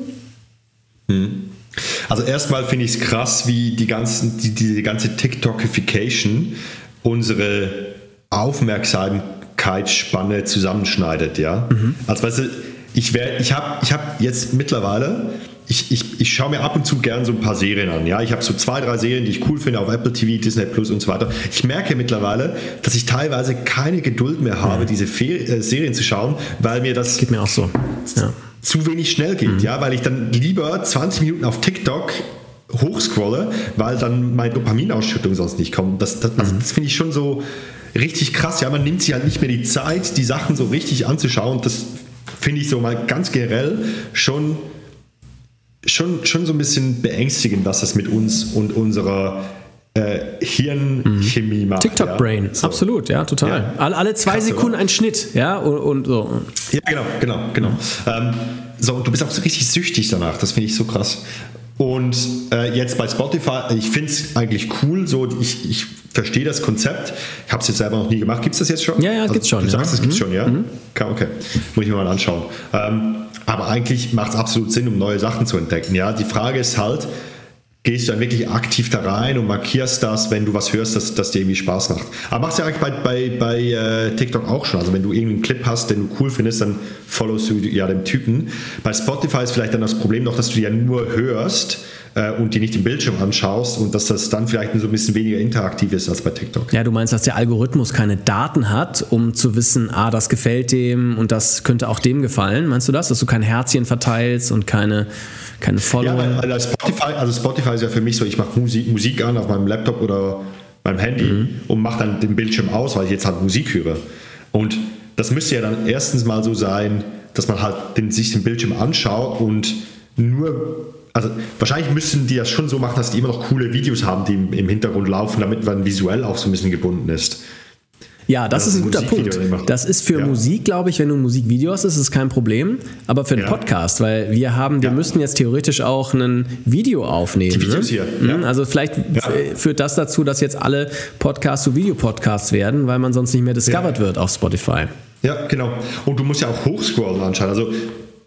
Also erstmal finde ich es krass, wie diese ganze TikTokification unsere Aufmerksamkeitsspanne zusammenschneidet, ja. Also weißt du, ich hab jetzt mittlerweile, ich schaue mir ab und zu gern so ein paar Serien an, ja. Ich habe so 2, 3 Serien, die ich cool finde auf Apple TV, Disney Plus und so weiter. Ich merke mittlerweile, dass ich teilweise keine Geduld mehr habe, diese Serien zu schauen, weil mir das geht mir auch so. Ja. Zu wenig schnell geht, ja, weil ich dann lieber 20 Minuten auf TikTok hochscrolle, weil dann meine Dopaminausschüttung sonst nicht kommt. Das finde ich schon so richtig krass. Ja, man nimmt sich halt nicht mehr die Zeit, die Sachen so richtig anzuschauen. Das finde ich so mal ganz generell schon so ein bisschen beängstigend, was das mit uns und unserer Hirnchemie macht. TikTok-Brain, so. Absolut, ja, total. Ja. Alle 2 krass, Sekunden oder? Ein Schnitt, ja, und so. Ja, genau. Und du bist auch so richtig süchtig danach, das finde ich so krass. Und jetzt bei Spotify, ich finde es eigentlich cool, so ich verstehe das Konzept, ich habe es jetzt selber noch nie gemacht. Gibt es das jetzt schon? Ja, gibt's schon. Du sagst, es gibt's schon, ja? Okay, muss ich mir mal anschauen. Aber eigentlich macht es absolut Sinn, um neue Sachen zu entdecken. Ja? Die Frage ist halt, gehst du dann wirklich aktiv da rein und markierst das, wenn du was hörst, dass dir irgendwie Spaß macht. Aber machst du ja eigentlich bei TikTok auch schon. Also wenn du irgendeinen Clip hast, den du cool findest, dann followst du ja den Typen. Bei Spotify ist vielleicht dann das Problem noch, dass du die ja nur hörst und die nicht im Bildschirm anschaust und dass das dann vielleicht so ein bisschen weniger interaktiv ist als bei TikTok. Ja, du meinst, dass der Algorithmus keine Daten hat, um zu wissen, das gefällt dem und das könnte auch dem gefallen. Meinst du das? Dass du kein Herzchen verteilst und keine Follower? Ja, weil Spotify ist ja für mich so, ich mache Musik an auf meinem Laptop oder meinem Handy und mache dann den Bildschirm aus, weil ich jetzt halt Musik höre. Und das müsste ja dann erstens mal so sein, dass man halt sich den Bildschirm anschaut und nur also wahrscheinlich müssen die das schon so machen, dass die immer noch coole Videos haben, die im Hintergrund laufen, damit man visuell auch so ein bisschen gebunden ist. Ja, das ist ein guter Punkt. Das ist für Musik, glaube ich, wenn du ein Musikvideo hast, ist es kein Problem. Aber für einen Podcast, weil wir müssten jetzt theoretisch auch ein Video aufnehmen. Die Videos hier. Ja. Also vielleicht führt das dazu, dass jetzt alle Podcasts zu Videopodcasts werden, weil man sonst nicht mehr discovered wird auf Spotify. Ja, genau. Und du musst ja auch hochscrollen anscheinend. Also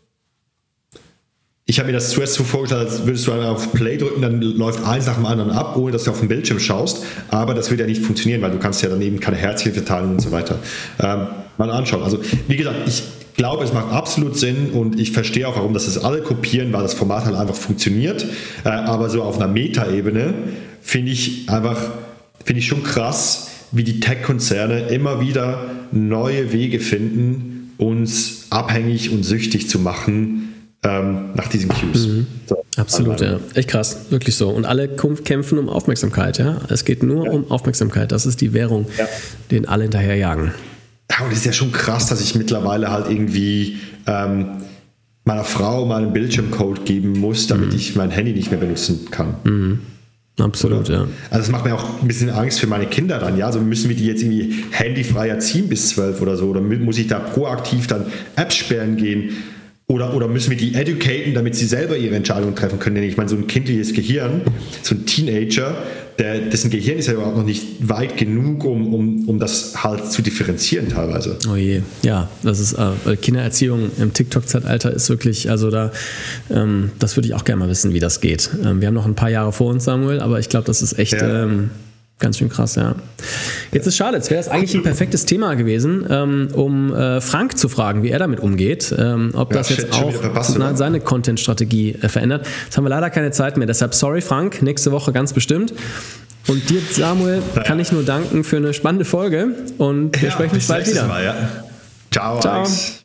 ich habe mir das zuerst so vorgestellt, als würdest du auf Play drücken, dann läuft eins nach dem anderen ab, ohne dass du auf den Bildschirm schaust. Aber das wird ja nicht funktionieren, weil du kannst ja dann eben keine Herzchen verteilen und so weiter. Mal anschauen. Also wie gesagt, ich glaube, es macht absolut Sinn und ich verstehe auch, warum das alle kopieren, weil das Format halt einfach funktioniert. Aber so auf einer Meta-Ebene finde ich schon krass, wie die Tech-Konzerne immer wieder neue Wege finden, uns abhängig und süchtig zu machen nach diesen Cues. So, absolut, ja. Echt krass, wirklich so. Und alle kämpfen um Aufmerksamkeit, ja. Es geht nur um Aufmerksamkeit. Das ist die Währung, den alle hinterherjagen. Ja, und es ist ja schon krass, dass ich mittlerweile halt irgendwie meiner Frau meinen Bildschirmcode geben muss, damit ich mein Handy nicht mehr benutzen kann. Absolut, ja. Also das macht mir auch ein bisschen Angst für meine Kinder dann, ja. Also müssen wir die jetzt irgendwie handyfrei erziehen bis 12 oder so? Oder muss ich da proaktiv dann Apps sperren gehen? Oder müssen wir die educaten, damit sie selber ihre Entscheidungen treffen können? Denn ich meine, so ein kindliches Gehirn, so ein Teenager, dessen Gehirn ist ja überhaupt noch nicht weit genug, um das halt zu differenzieren teilweise. Oh je, ja, das ist Kindererziehung im TikTok-Zeitalter ist wirklich, also das würde ich auch gerne mal wissen, wie das geht. Wir haben noch ein paar Jahre vor uns, Samuel, aber ich glaube, das ist echt ganz schön krass, ja. Jetzt ist schade, jetzt wäre es eigentlich ein perfektes Thema gewesen, um Frank zu fragen, wie er damit umgeht, ob das jetzt auch seine Content-Strategie verändert. Jetzt haben wir leider keine Zeit mehr, deshalb sorry Frank, nächste Woche ganz bestimmt. Und dir, Samuel, kann ich nur danken für eine spannende Folge und wir sprechen uns bald wieder. Mal, ja. Ciao. Alex.